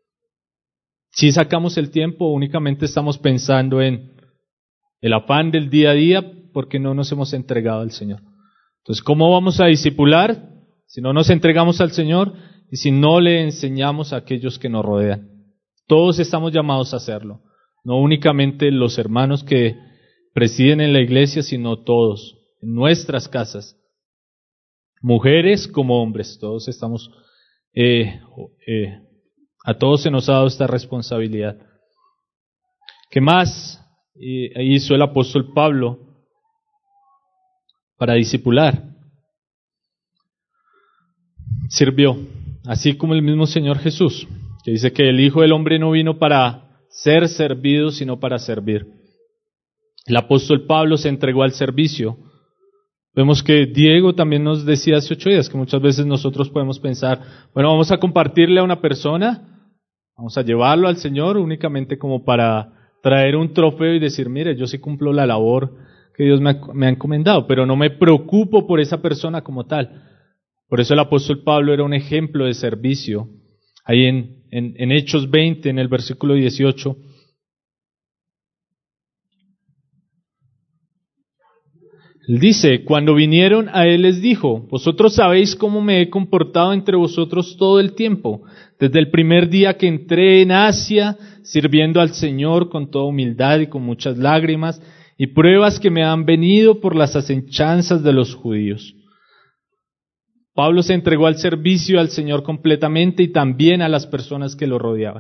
Si sacamos el tiempo, únicamente estamos pensando en el afán del día a día porque no nos hemos entregado al Señor. Entonces, ¿cómo vamos a discipular si no nos entregamos al Señor y si no le enseñamos a aquellos que nos rodean? Todos estamos llamados a hacerlo, no únicamente los hermanos que presiden en la iglesia, sino todos, en nuestras casas, mujeres como hombres, todos estamos, eh, eh, a todos se nos ha dado esta responsabilidad. ¿Qué más eh, hizo el apóstol Pablo para discipular? Sirvió, así como el mismo Señor Jesús, que dice que el Hijo del Hombre no vino para ser servido, sino para servir. El apóstol Pablo se entregó al servicio. Vemos que Diego también nos decía hace ocho días que muchas veces nosotros podemos pensar, bueno, vamos a compartirle a una persona, vamos a llevarlo al Señor únicamente como para traer un trofeo y decir, mire, yo sí cumplo la labor que Dios me ha, me ha encomendado, pero no me preocupo por esa persona como tal. Por eso el apóstol Pablo era un ejemplo de servicio. Ahí en, en, en Hechos veinte, en el versículo dieciocho, él dice, cuando vinieron a él les dijo, vosotros sabéis cómo me he comportado entre vosotros todo el tiempo, desde el primer día que entré en Asia, sirviendo al Señor con toda humildad y con muchas lágrimas, y pruebas que me han venido por las asechanzas de los judíos. Pablo se entregó al servicio al Señor completamente y también a las personas que lo rodeaban.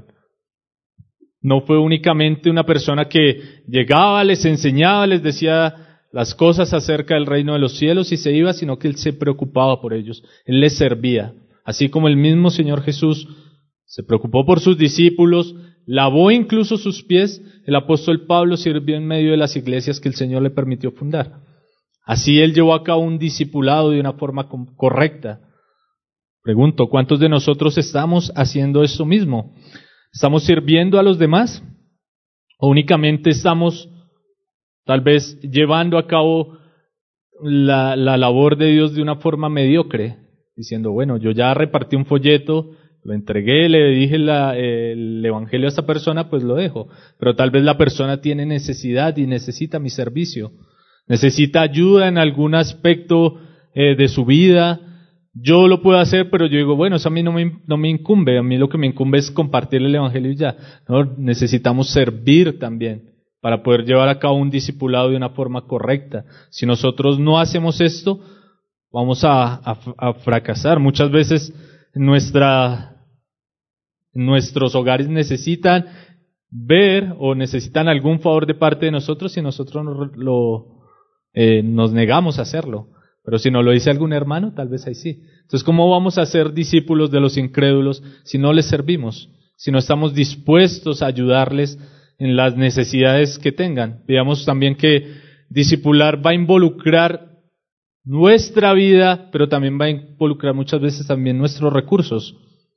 No fue únicamente una persona que llegaba, les enseñaba, les decía las cosas acerca del reino de los cielos y se iba, sino que él se preocupaba por ellos, él les servía. Así como el mismo Señor Jesús se preocupó por sus discípulos, lavó incluso sus pies, el apóstol Pablo sirvió en medio de las iglesias que el Señor le permitió fundar. Así él llevó a cabo un discipulado de una forma correcta. Pregunto, ¿cuántos de nosotros estamos haciendo eso mismo? ¿Estamos sirviendo a los demás? ¿O únicamente estamos tal vez llevando a cabo la, la labor de Dios de una forma mediocre? Diciendo, bueno, yo ya repartí un folleto, lo entregué, le dije la, el evangelio a esta persona, pues lo dejo. Pero tal vez la persona tiene necesidad y necesita mi servicio. Necesita ayuda en algún aspecto eh, de su vida. Yo lo puedo hacer, pero yo digo, bueno, eso a mí no me, no me incumbe. A mí lo que me incumbe es compartir el evangelio y ya. ¿No? Necesitamos servir también para poder llevar a cabo un discipulado de una forma correcta. Si nosotros no hacemos esto, vamos a, a, a fracasar. Muchas veces nuestra, nuestros hogares necesitan ver o necesitan algún favor de parte de nosotros y nosotros no, lo Eh, nos negamos a hacerlo, pero si no lo dice algún hermano, tal vez ahí sí. Entonces, ¿cómo vamos a ser discípulos de los incrédulos si no les servimos? Si no estamos dispuestos a ayudarles en las necesidades que tengan. Veamos también que discipular va a involucrar nuestra vida, pero también va a involucrar muchas veces también nuestros recursos.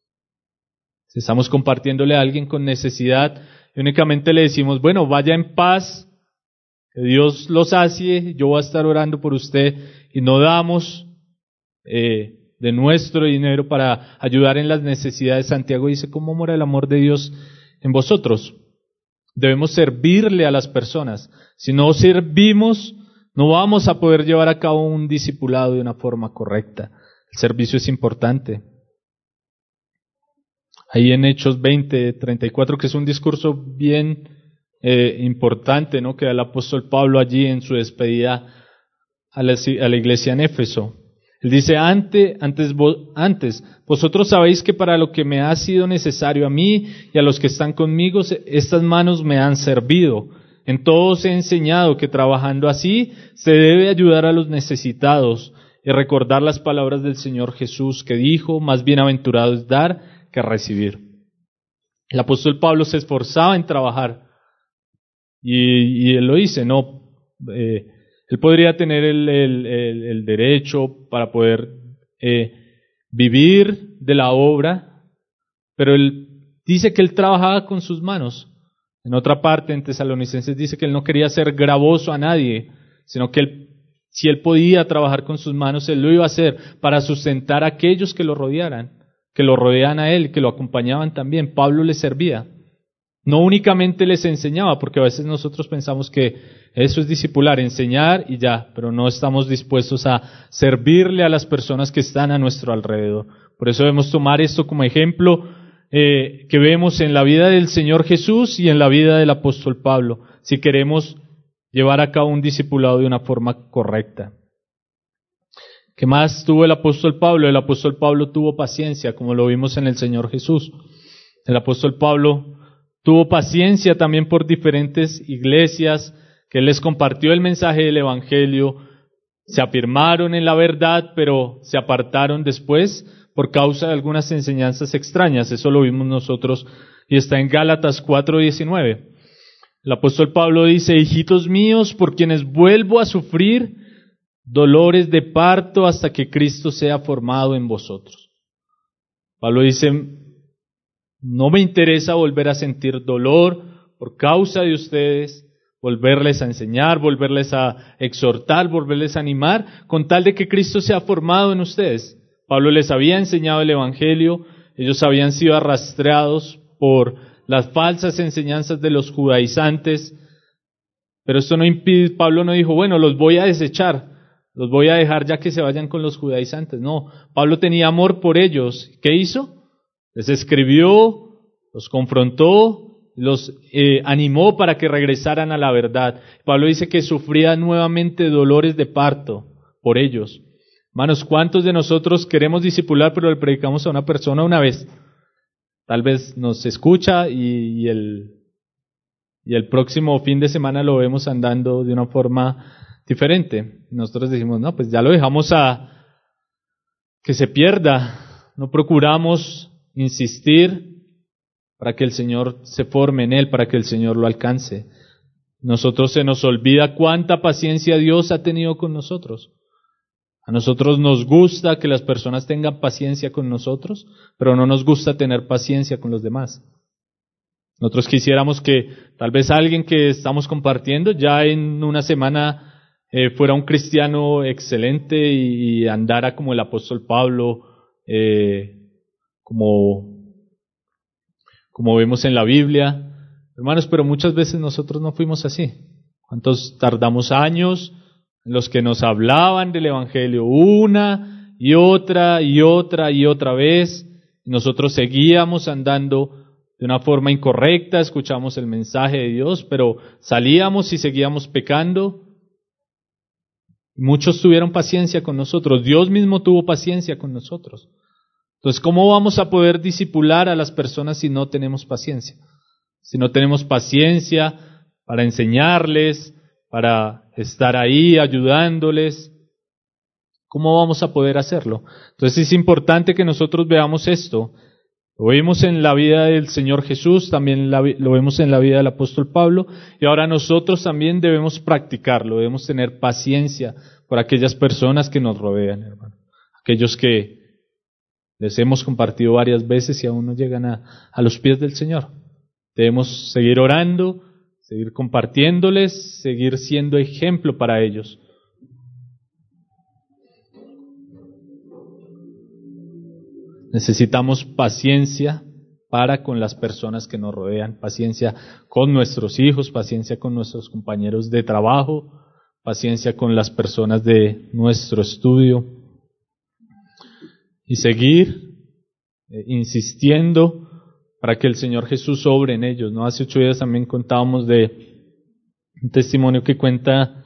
Si estamos compartiéndole a alguien con necesidad y únicamente le decimos, bueno, vaya en paz, que Dios lo sacie, yo voy a estar orando por usted, y no damos eh, de nuestro dinero para ayudar en las necesidades. Santiago dice, ¿cómo mora el amor de Dios en vosotros? Debemos servirle a las personas. Si no servimos, no vamos a poder llevar a cabo un discipulado de una forma correcta. El servicio es importante. Ahí en Hechos veinte, treinta y cuatro, que es un discurso bien eh, importante, ¿no?, que da el apóstol Pablo allí en su despedida a la, a la iglesia en Éfeso. Él dice, antes, antes, antes, vosotros sabéis que para lo que me ha sido necesario a mí y a los que están conmigo, estas manos me han servido. En todo os he enseñado que trabajando así se debe ayudar a los necesitados y recordar las palabras del Señor Jesús que dijo, más bienaventurado es dar que recibir. El apóstol Pablo se esforzaba en trabajar y, y él lo dice, no, eh, él podría tener el, el, el, el derecho para poder eh, vivir de la obra, pero él dice que él trabajaba con sus manos. En otra parte, en Tesalonicenses, dice que él no quería ser gravoso a nadie, sino que él, si él podía trabajar con sus manos, él lo iba a hacer para sustentar a aquellos que lo rodearan, que lo rodeaban a él, que lo acompañaban también. Pablo les servía. No únicamente les enseñaba, porque a veces nosotros pensamos que eso es discipular, enseñar y ya, pero no estamos dispuestos a servirle a las personas que están a nuestro alrededor. Por eso debemos tomar esto como ejemplo eh, que vemos en la vida del Señor Jesús y en la vida del apóstol Pablo, si queremos llevar a cabo un discipulado de una forma correcta. ¿Qué más tuvo el apóstol Pablo? El apóstol Pablo tuvo paciencia, como lo vimos en el Señor Jesús. El apóstol Pablo tuvo paciencia también por diferentes iglesias que él les compartió el mensaje del Evangelio, se afirmaron en la verdad, pero se apartaron después por causa de algunas enseñanzas extrañas. Eso lo vimos nosotros y está en Gálatas cuatro diecinueve. El apóstol Pablo dice, hijitos míos, por quienes vuelvo a sufrir dolores de parto hasta que Cristo sea formado en vosotros. Pablo dice, no me interesa volver a sentir dolor por causa de ustedes, volverles a enseñar, volverles a exhortar, volverles a animar, con tal de que Cristo sea formado en ustedes. Pablo les había enseñado el Evangelio, ellos habían sido arrastrados por las falsas enseñanzas de los judaizantes, pero esto no impide, Pablo no dijo, bueno, los voy a desechar, los voy a dejar ya que se vayan con los judaizantes. No, Pablo tenía amor por ellos. ¿Qué hizo? Les escribió, los confrontó, los eh, animó para que regresaran a la verdad. Pablo dice que sufría nuevamente dolores de parto por ellos. Hermanos, ¿cuántos de nosotros queremos discipular pero le predicamos a una persona una vez? Tal vez nos escucha y, y, el, y el próximo fin de semana lo vemos andando de una forma diferente. Nosotros decimos, no, pues ya lo dejamos a que se pierda. No procuramos insistir para que el Señor se forme en él, para que el Señor lo alcance. Nosotros se nos olvida cuánta paciencia Dios ha tenido con nosotros. A nosotros nos gusta que las personas tengan paciencia con nosotros, pero no nos gusta tener paciencia con los demás. Nosotros quisiéramos que tal vez alguien que estamos compartiendo ya en una semana eh, fuera un cristiano excelente y, y andara como el apóstol Pablo, eh, como, como vemos en la Biblia. Hermanos, pero muchas veces nosotros no fuimos así. ¿Cuántos tardamos años en los que nos hablaban del Evangelio una y otra y otra y otra vez? Y nosotros seguíamos andando de una forma incorrecta, escuchamos el mensaje de Dios, pero salíamos y seguíamos pecando. Muchos tuvieron paciencia con nosotros, Dios mismo tuvo paciencia con nosotros. Entonces, ¿cómo vamos a poder discipular a las personas si no tenemos paciencia? Si no tenemos paciencia para enseñarles, para estar ahí ayudándoles, ¿cómo vamos a poder hacerlo? Entonces es importante que nosotros veamos esto. Lo vimos en la vida del Señor Jesús, también lo vemos en la vida del apóstol Pablo, y ahora nosotros también debemos practicarlo, debemos tener paciencia por aquellas personas que nos rodean, hermano. Aquellos que les hemos compartido varias veces y aún no llegan a, a los pies del Señor. Debemos seguir orando, seguir compartiéndoles, seguir siendo ejemplo para ellos. Necesitamos paciencia para con las personas que nos rodean, paciencia con nuestros hijos, paciencia con nuestros compañeros de trabajo, paciencia con las personas de nuestro estudio y seguir eh, insistiendo para que el Señor Jesús obre en ellos, ¿no? Hace ocho días también contábamos de un testimonio que cuenta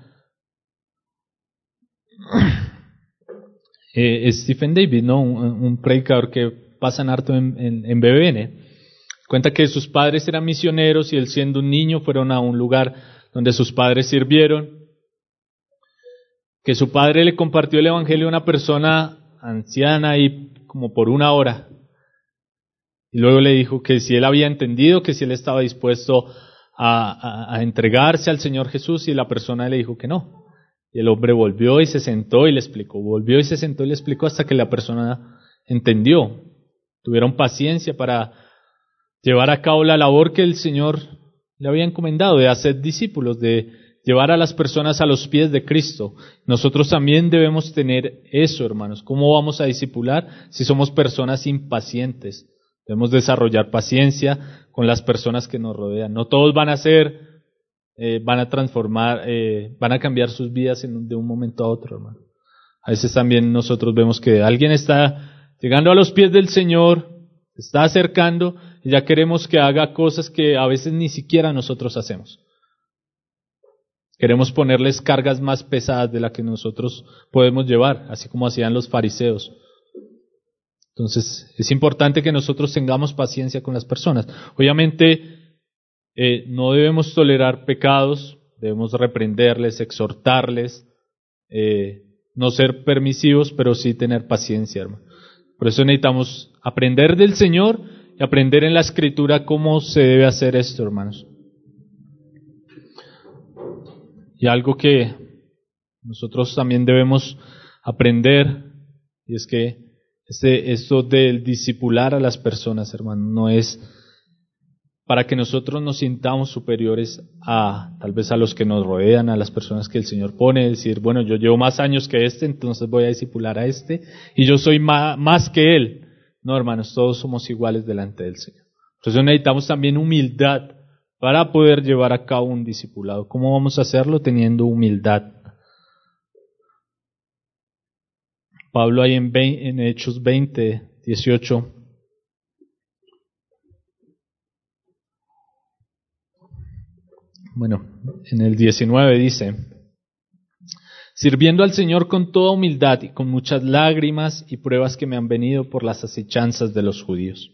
eh, Stephen David, ¿no? Un, un predicador que pasan harto en, en, en B B N. Cuenta que sus padres eran misioneros y él, siendo un niño, fueron a un lugar donde sus padres sirvieron, que su padre le compartió el evangelio a una persona anciana y como por una hora. Y luego le dijo que si él había entendido, que si él estaba dispuesto a, a, a entregarse al Señor Jesús, y la persona le dijo que no. Y el hombre volvió y se sentó y le explicó, volvió y se sentó y le explicó hasta que la persona entendió. Tuvieron paciencia para llevar a cabo la labor que el Señor le había encomendado, de hacer discípulos, de llevar a las personas a los pies de Cristo. Nosotros también debemos tener eso, hermanos. ¿Cómo vamos a discipular si somos personas impacientes? Debemos desarrollar paciencia con las personas que nos rodean. No todos van a ser, eh, van a transformar, eh, van a cambiar sus vidas en, de un momento a otro, hermano. A veces también nosotros vemos que alguien está llegando a los pies del Señor, se está acercando y ya queremos que haga cosas que a veces ni siquiera nosotros hacemos. Queremos ponerles cargas más pesadas de las que nosotros podemos llevar, así como hacían los fariseos. Entonces, es importante que nosotros tengamos paciencia con las personas. Obviamente, eh, no debemos tolerar pecados, debemos reprenderles, exhortarles, eh, no ser permisivos, pero sí tener paciencia, hermano. Por eso necesitamos aprender del Señor y aprender en la Escritura cómo se debe hacer esto, hermanos. Y algo que nosotros también debemos aprender, y es que este, esto del discipular a las personas, hermano, no es para que nosotros nos sintamos superiores a, tal vez a los que nos rodean, a las personas que el Señor pone, decir, bueno, yo llevo más años que este, entonces voy a discipular a este, y yo soy más, más que él. No, hermanos, todos somos iguales delante del Señor. Entonces necesitamos también humildad para poder llevar a cabo un discipulado. ¿Cómo vamos a hacerlo? Teniendo humildad. Pablo ahí en, veinte, en Hechos veinte, dieciocho, bueno, en el diecinueve dice, sirviendo al Señor con toda humildad y con muchas lágrimas y pruebas que me han venido por las acechanzas de los judíos.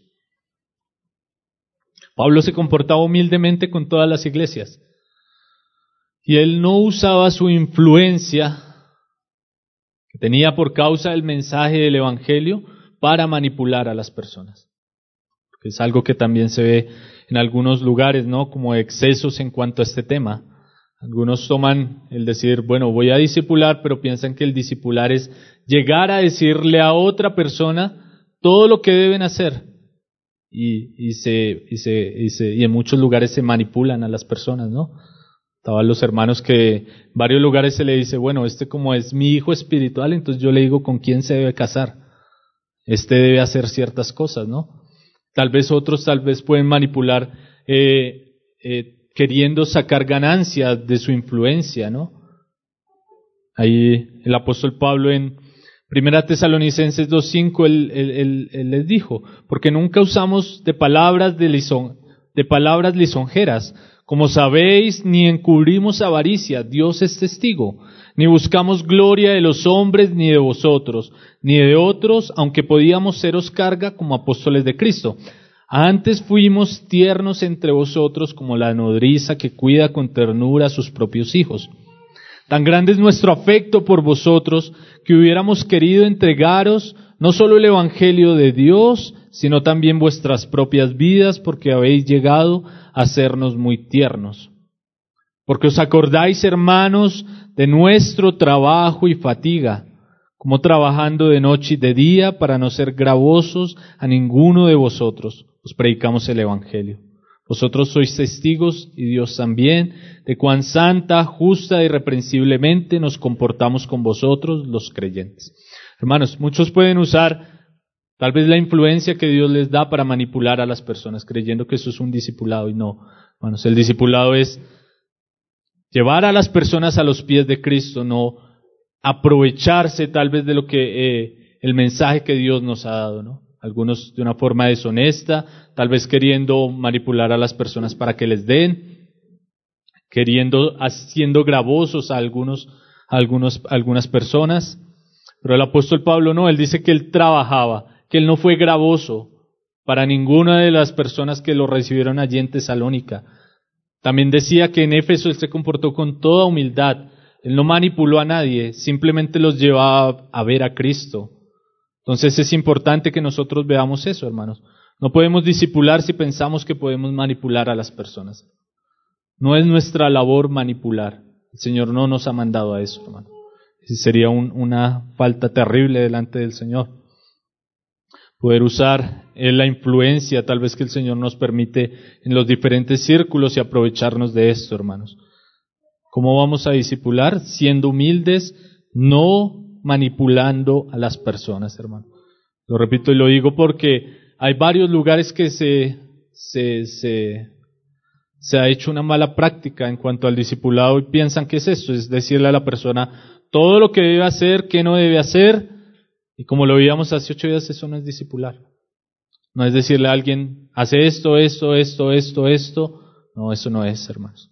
Pablo se comportaba humildemente con todas las iglesias y él no usaba su influencia que tenía por causa del mensaje del Evangelio para manipular a las personas. Porque es algo que también se ve en algunos lugares, ¿no? Como excesos en cuanto a este tema. Algunos toman el decir, bueno, voy a discipular, pero piensan que el discipular es llegar a decirle a otra persona todo lo que deben hacer. Y, y, se, y, se, y, se, y en muchos lugares se manipulan a las personas, ¿no? Estaban los hermanos que en varios lugares se le dice, bueno, este como es mi hijo espiritual, entonces yo le digo con quién se debe casar. Este debe hacer ciertas cosas, ¿no? Tal vez otros tal vez pueden manipular eh, eh, queriendo sacar ganancias de su influencia, ¿no? Ahí el apóstol Pablo en Primera Tesalonicenses dos cinco, él, él, él, él les dijo, porque nunca usamos de palabras, de, lison, de palabras lisonjeras, como sabéis, ni encubrimos avaricia, Dios es testigo, ni buscamos gloria de los hombres ni de vosotros, ni de otros, aunque podíamos seros carga como apóstoles de Cristo. Antes fuimos tiernos entre vosotros como la nodriza que cuida con ternura a sus propios hijos. Tan grande es nuestro afecto por vosotros que hubiéramos querido entregaros no solo el Evangelio de Dios, sino también vuestras propias vidas, porque habéis llegado a sernos muy tiernos. Porque os acordáis, hermanos, de nuestro trabajo y fatiga, como trabajando de noche y de día para no ser gravosos a ninguno de vosotros, os predicamos el Evangelio. Vosotros sois testigos, y Dios también, de cuán santa, justa y irreprensiblemente nos comportamos con vosotros, los creyentes. Hermanos, muchos pueden usar tal vez la influencia que Dios les da para manipular a las personas, creyendo que eso es un discipulado, y no. Hermanos, el discipulado es llevar a las personas a los pies de Cristo, no aprovecharse tal vez de lo que eh, el mensaje que Dios nos ha dado, ¿no? Algunos de una forma deshonesta, tal vez queriendo manipular a las personas para que les den, queriendo, haciendo gravosos a algunos, a algunos, a algunas personas. Pero el apóstol Pablo no, él dice que él trabajaba, que él no fue gravoso para ninguna de las personas que lo recibieron allí en Tesalónica. También decía que en Éfeso él se comportó con toda humildad, él no manipuló a nadie, simplemente los llevaba a ver a Cristo. Entonces es importante que nosotros veamos eso, hermanos. No podemos discipular si pensamos que podemos manipular a las personas. No es nuestra labor manipular. El Señor no nos ha mandado a eso, hermano. Sería un, una falta terrible delante del Señor. Poder usar eh, la influencia tal vez que el Señor nos permite en los diferentes círculos y aprovecharnos de esto, hermanos. ¿Cómo vamos a discipular? Siendo humildes, no manipulando a las personas, hermano. Lo repito y lo digo porque hay varios lugares que se, se, se, se ha hecho una mala práctica en cuanto al discipulado y piensan que es eso, es decirle a la persona todo lo que debe hacer, qué no debe hacer, y como lo veíamos hace ocho días, eso no es discipular. No es decirle a alguien, hace esto, esto, esto, esto, esto. No, eso no es, hermanos.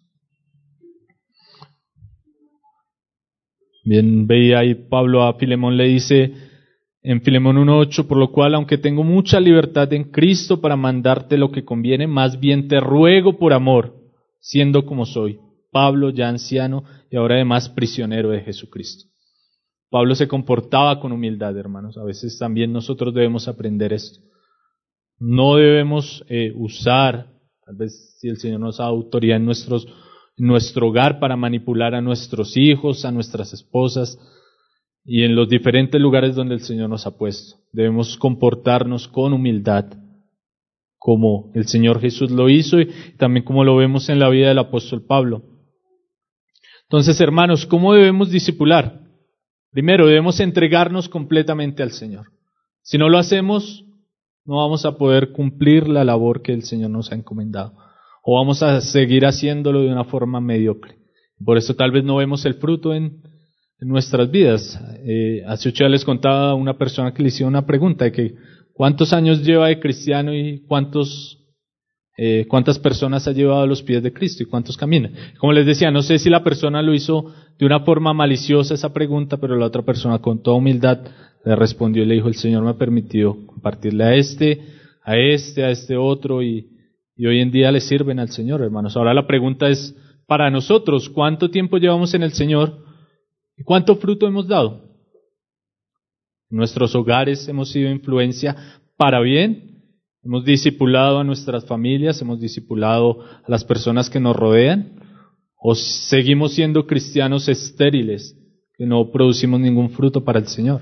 Bien, veía ahí Pablo a Filemón, le dice en Filemón uno ocho, por lo cual, aunque tengo mucha libertad en Cristo para mandarte lo que conviene, más bien te ruego por amor, siendo como soy, Pablo ya anciano y ahora además prisionero de Jesucristo. Pablo se comportaba con humildad, hermanos. A veces también nosotros debemos aprender esto. No debemos eh, usar, tal vez si el Señor nos da autoridad en nuestros en nuestro hogar para manipular a nuestros hijos, a nuestras esposas y en los diferentes lugares donde el Señor nos ha puesto. Debemos comportarnos con humildad, como el Señor Jesús lo hizo y también como lo vemos en la vida del apóstol Pablo. Entonces, hermanos, ¿cómo debemos discipular? Primero, debemos entregarnos completamente al Señor. Si no lo hacemos, no vamos a poder cumplir la labor que el Señor nos ha encomendado. O vamos a seguir haciéndolo de una forma mediocre. Por eso tal vez no vemos el fruto en, en nuestras vidas. Eh, hace ocho días les contaba a una persona que le hicieron una pregunta de que ¿cuántos años lleva de cristiano y cuántos, eh, cuántas personas ha llevado a los pies de Cristo y cuántos caminan? Como les decía, no sé si la persona lo hizo de una forma maliciosa esa pregunta, pero la otra persona con toda humildad le respondió y le dijo, el Señor me ha permitido compartirle a este, a este, a este otro y Y hoy en día le sirven al Señor, hermanos. Ahora la pregunta es para nosotros, ¿cuánto tiempo llevamos en el Señor? ¿Y cuánto fruto hemos dado? En nuestros hogares hemos sido influencia para bien, hemos discipulado a nuestras familias, hemos discipulado a las personas que nos rodean, o seguimos siendo cristianos estériles, que no producimos ningún fruto para el Señor.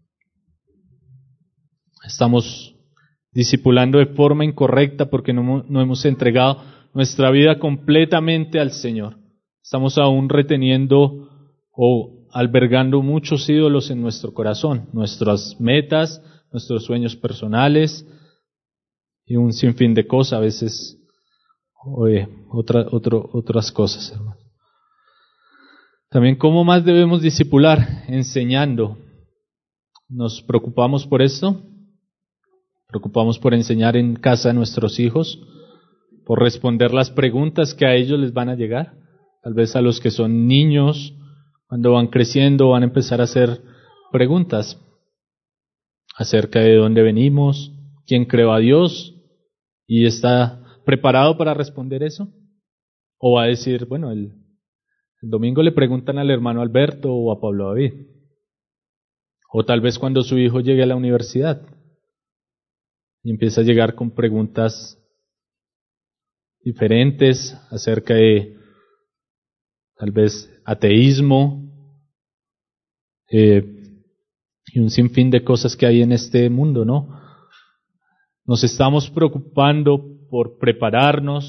Estamos discipulando de forma incorrecta porque no, no hemos entregado nuestra vida completamente al Señor. Estamos aún reteniendo o albergando muchos ídolos en nuestro corazón, nuestras metas, nuestros sueños personales y un sinfín de cosas, a veces oye, otra, otro, otras cosas, hermano. También, ¿cómo más debemos discipular? Enseñando. ¿Nos preocupamos por esto? Preocupamos por enseñar en casa a nuestros hijos, por responder las preguntas que a ellos les van a llegar. Tal vez a los que son niños, cuando van creciendo, van a empezar a hacer preguntas acerca de dónde venimos, quién creó a Dios, y está preparado para responder eso. O va a decir, bueno, el, el domingo le preguntan al hermano Alberto o a Pablo David. O tal vez cuando su hijo llegue a la universidad y empieza a llegar con preguntas diferentes acerca de tal vez ateísmo eh, y un sinfín de cosas que hay en este mundo, ¿no? Nos estamos preocupando por prepararnos,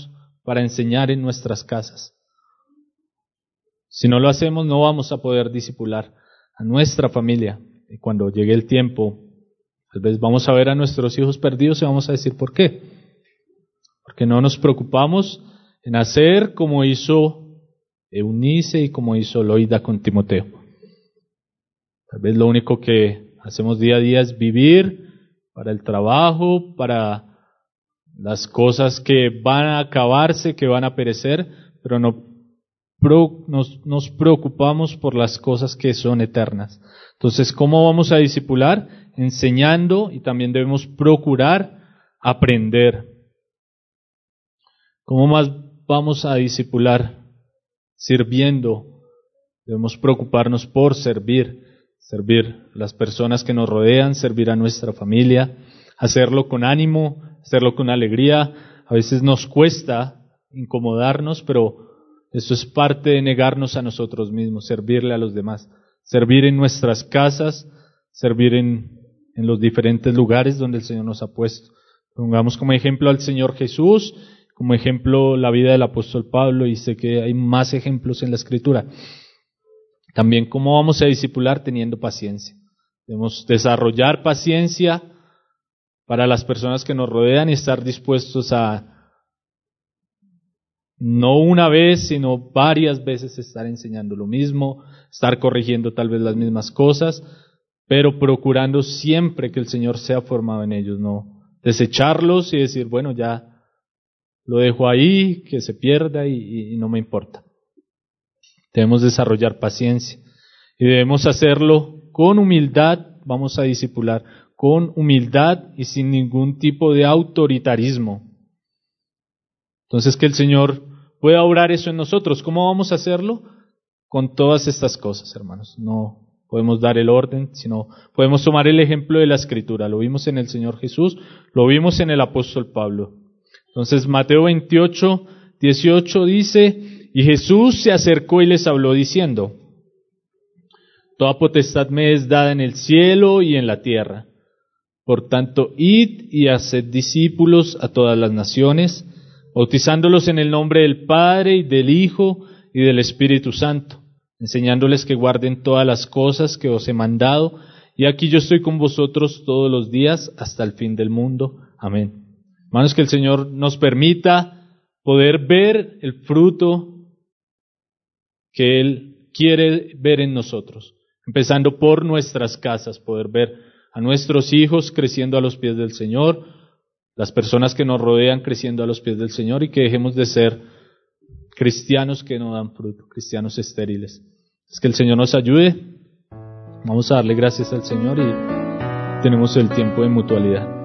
para enseñar en nuestras casas. Si no lo hacemos, no vamos a poder discipular a nuestra familia. Y cuando llegue el tiempo, tal vez vamos a ver a nuestros hijos perdidos y vamos a decir, ¿por qué? Porque no nos preocupamos en hacer como hizo Eunice y como hizo Loida con Timoteo. Tal vez lo único que hacemos día a día es vivir para el trabajo, para las cosas que van a acabarse, que van a perecer, pero no pro, nos, nos preocupamos por las cosas que son eternas. Entonces, ¿cómo vamos a discipular? Enseñando, y también debemos procurar aprender. ¿Cómo más vamos a discipular? Sirviendo. Debemos preocuparnos por servir, servir a las personas que nos rodean, servir a nuestra familia, hacerlo con ánimo, hacerlo con alegría. A veces nos cuesta incomodarnos, pero eso es parte de negarnos a nosotros mismos, servirle a los demás, servir en nuestras casas, servir en, en los diferentes lugares donde el Señor nos ha puesto. Pongamos como ejemplo al Señor Jesús, como ejemplo la vida del apóstol Pablo, y sé que hay más ejemplos en la Escritura. También cómo vamos a discipular teniendo paciencia. Debemos desarrollar paciencia para las personas que nos rodean y estar dispuestos a no una vez, sino varias veces estar enseñando lo mismo, estar corrigiendo tal vez las mismas cosas, pero procurando siempre que el Señor sea formado en ellos, no desecharlos y decir, bueno, ya lo dejo ahí, que se pierda y, y no me importa. Debemos desarrollar paciencia y debemos hacerlo con humildad. Vamos a discipular con humildad y sin ningún tipo de autoritarismo. Entonces, que el Señor pueda obrar eso en nosotros. ¿Cómo vamos a hacerlo? Con todas estas cosas, hermanos. No podemos dar el orden, sino podemos tomar el ejemplo de la Escritura. Lo vimos en el Señor Jesús, lo vimos en el apóstol Pablo. Entonces, Mateo veintiocho, dieciocho dice, y Jesús se acercó y les habló diciendo, toda potestad me es dada en el cielo y en la tierra. Por tanto, id y haced discípulos a todas las naciones, bautizándolos en el nombre del Padre y del Hijo y del Espíritu Santo, enseñándoles que guarden todas las cosas que os he mandado, y aquí yo estoy con vosotros todos los días hasta el fin del mundo. Amén. Hermanos, que el Señor nos permita poder ver el fruto que Él quiere ver en nosotros, empezando por nuestras casas, poder ver a nuestros hijos creciendo a los pies del Señor, las personas que nos rodean creciendo a los pies del Señor, y que dejemos de ser cristianos que no dan fruto, cristianos estériles. Es que el Señor nos ayude. Vamos a darle gracias al Señor y tenemos el tiempo de mutualidad.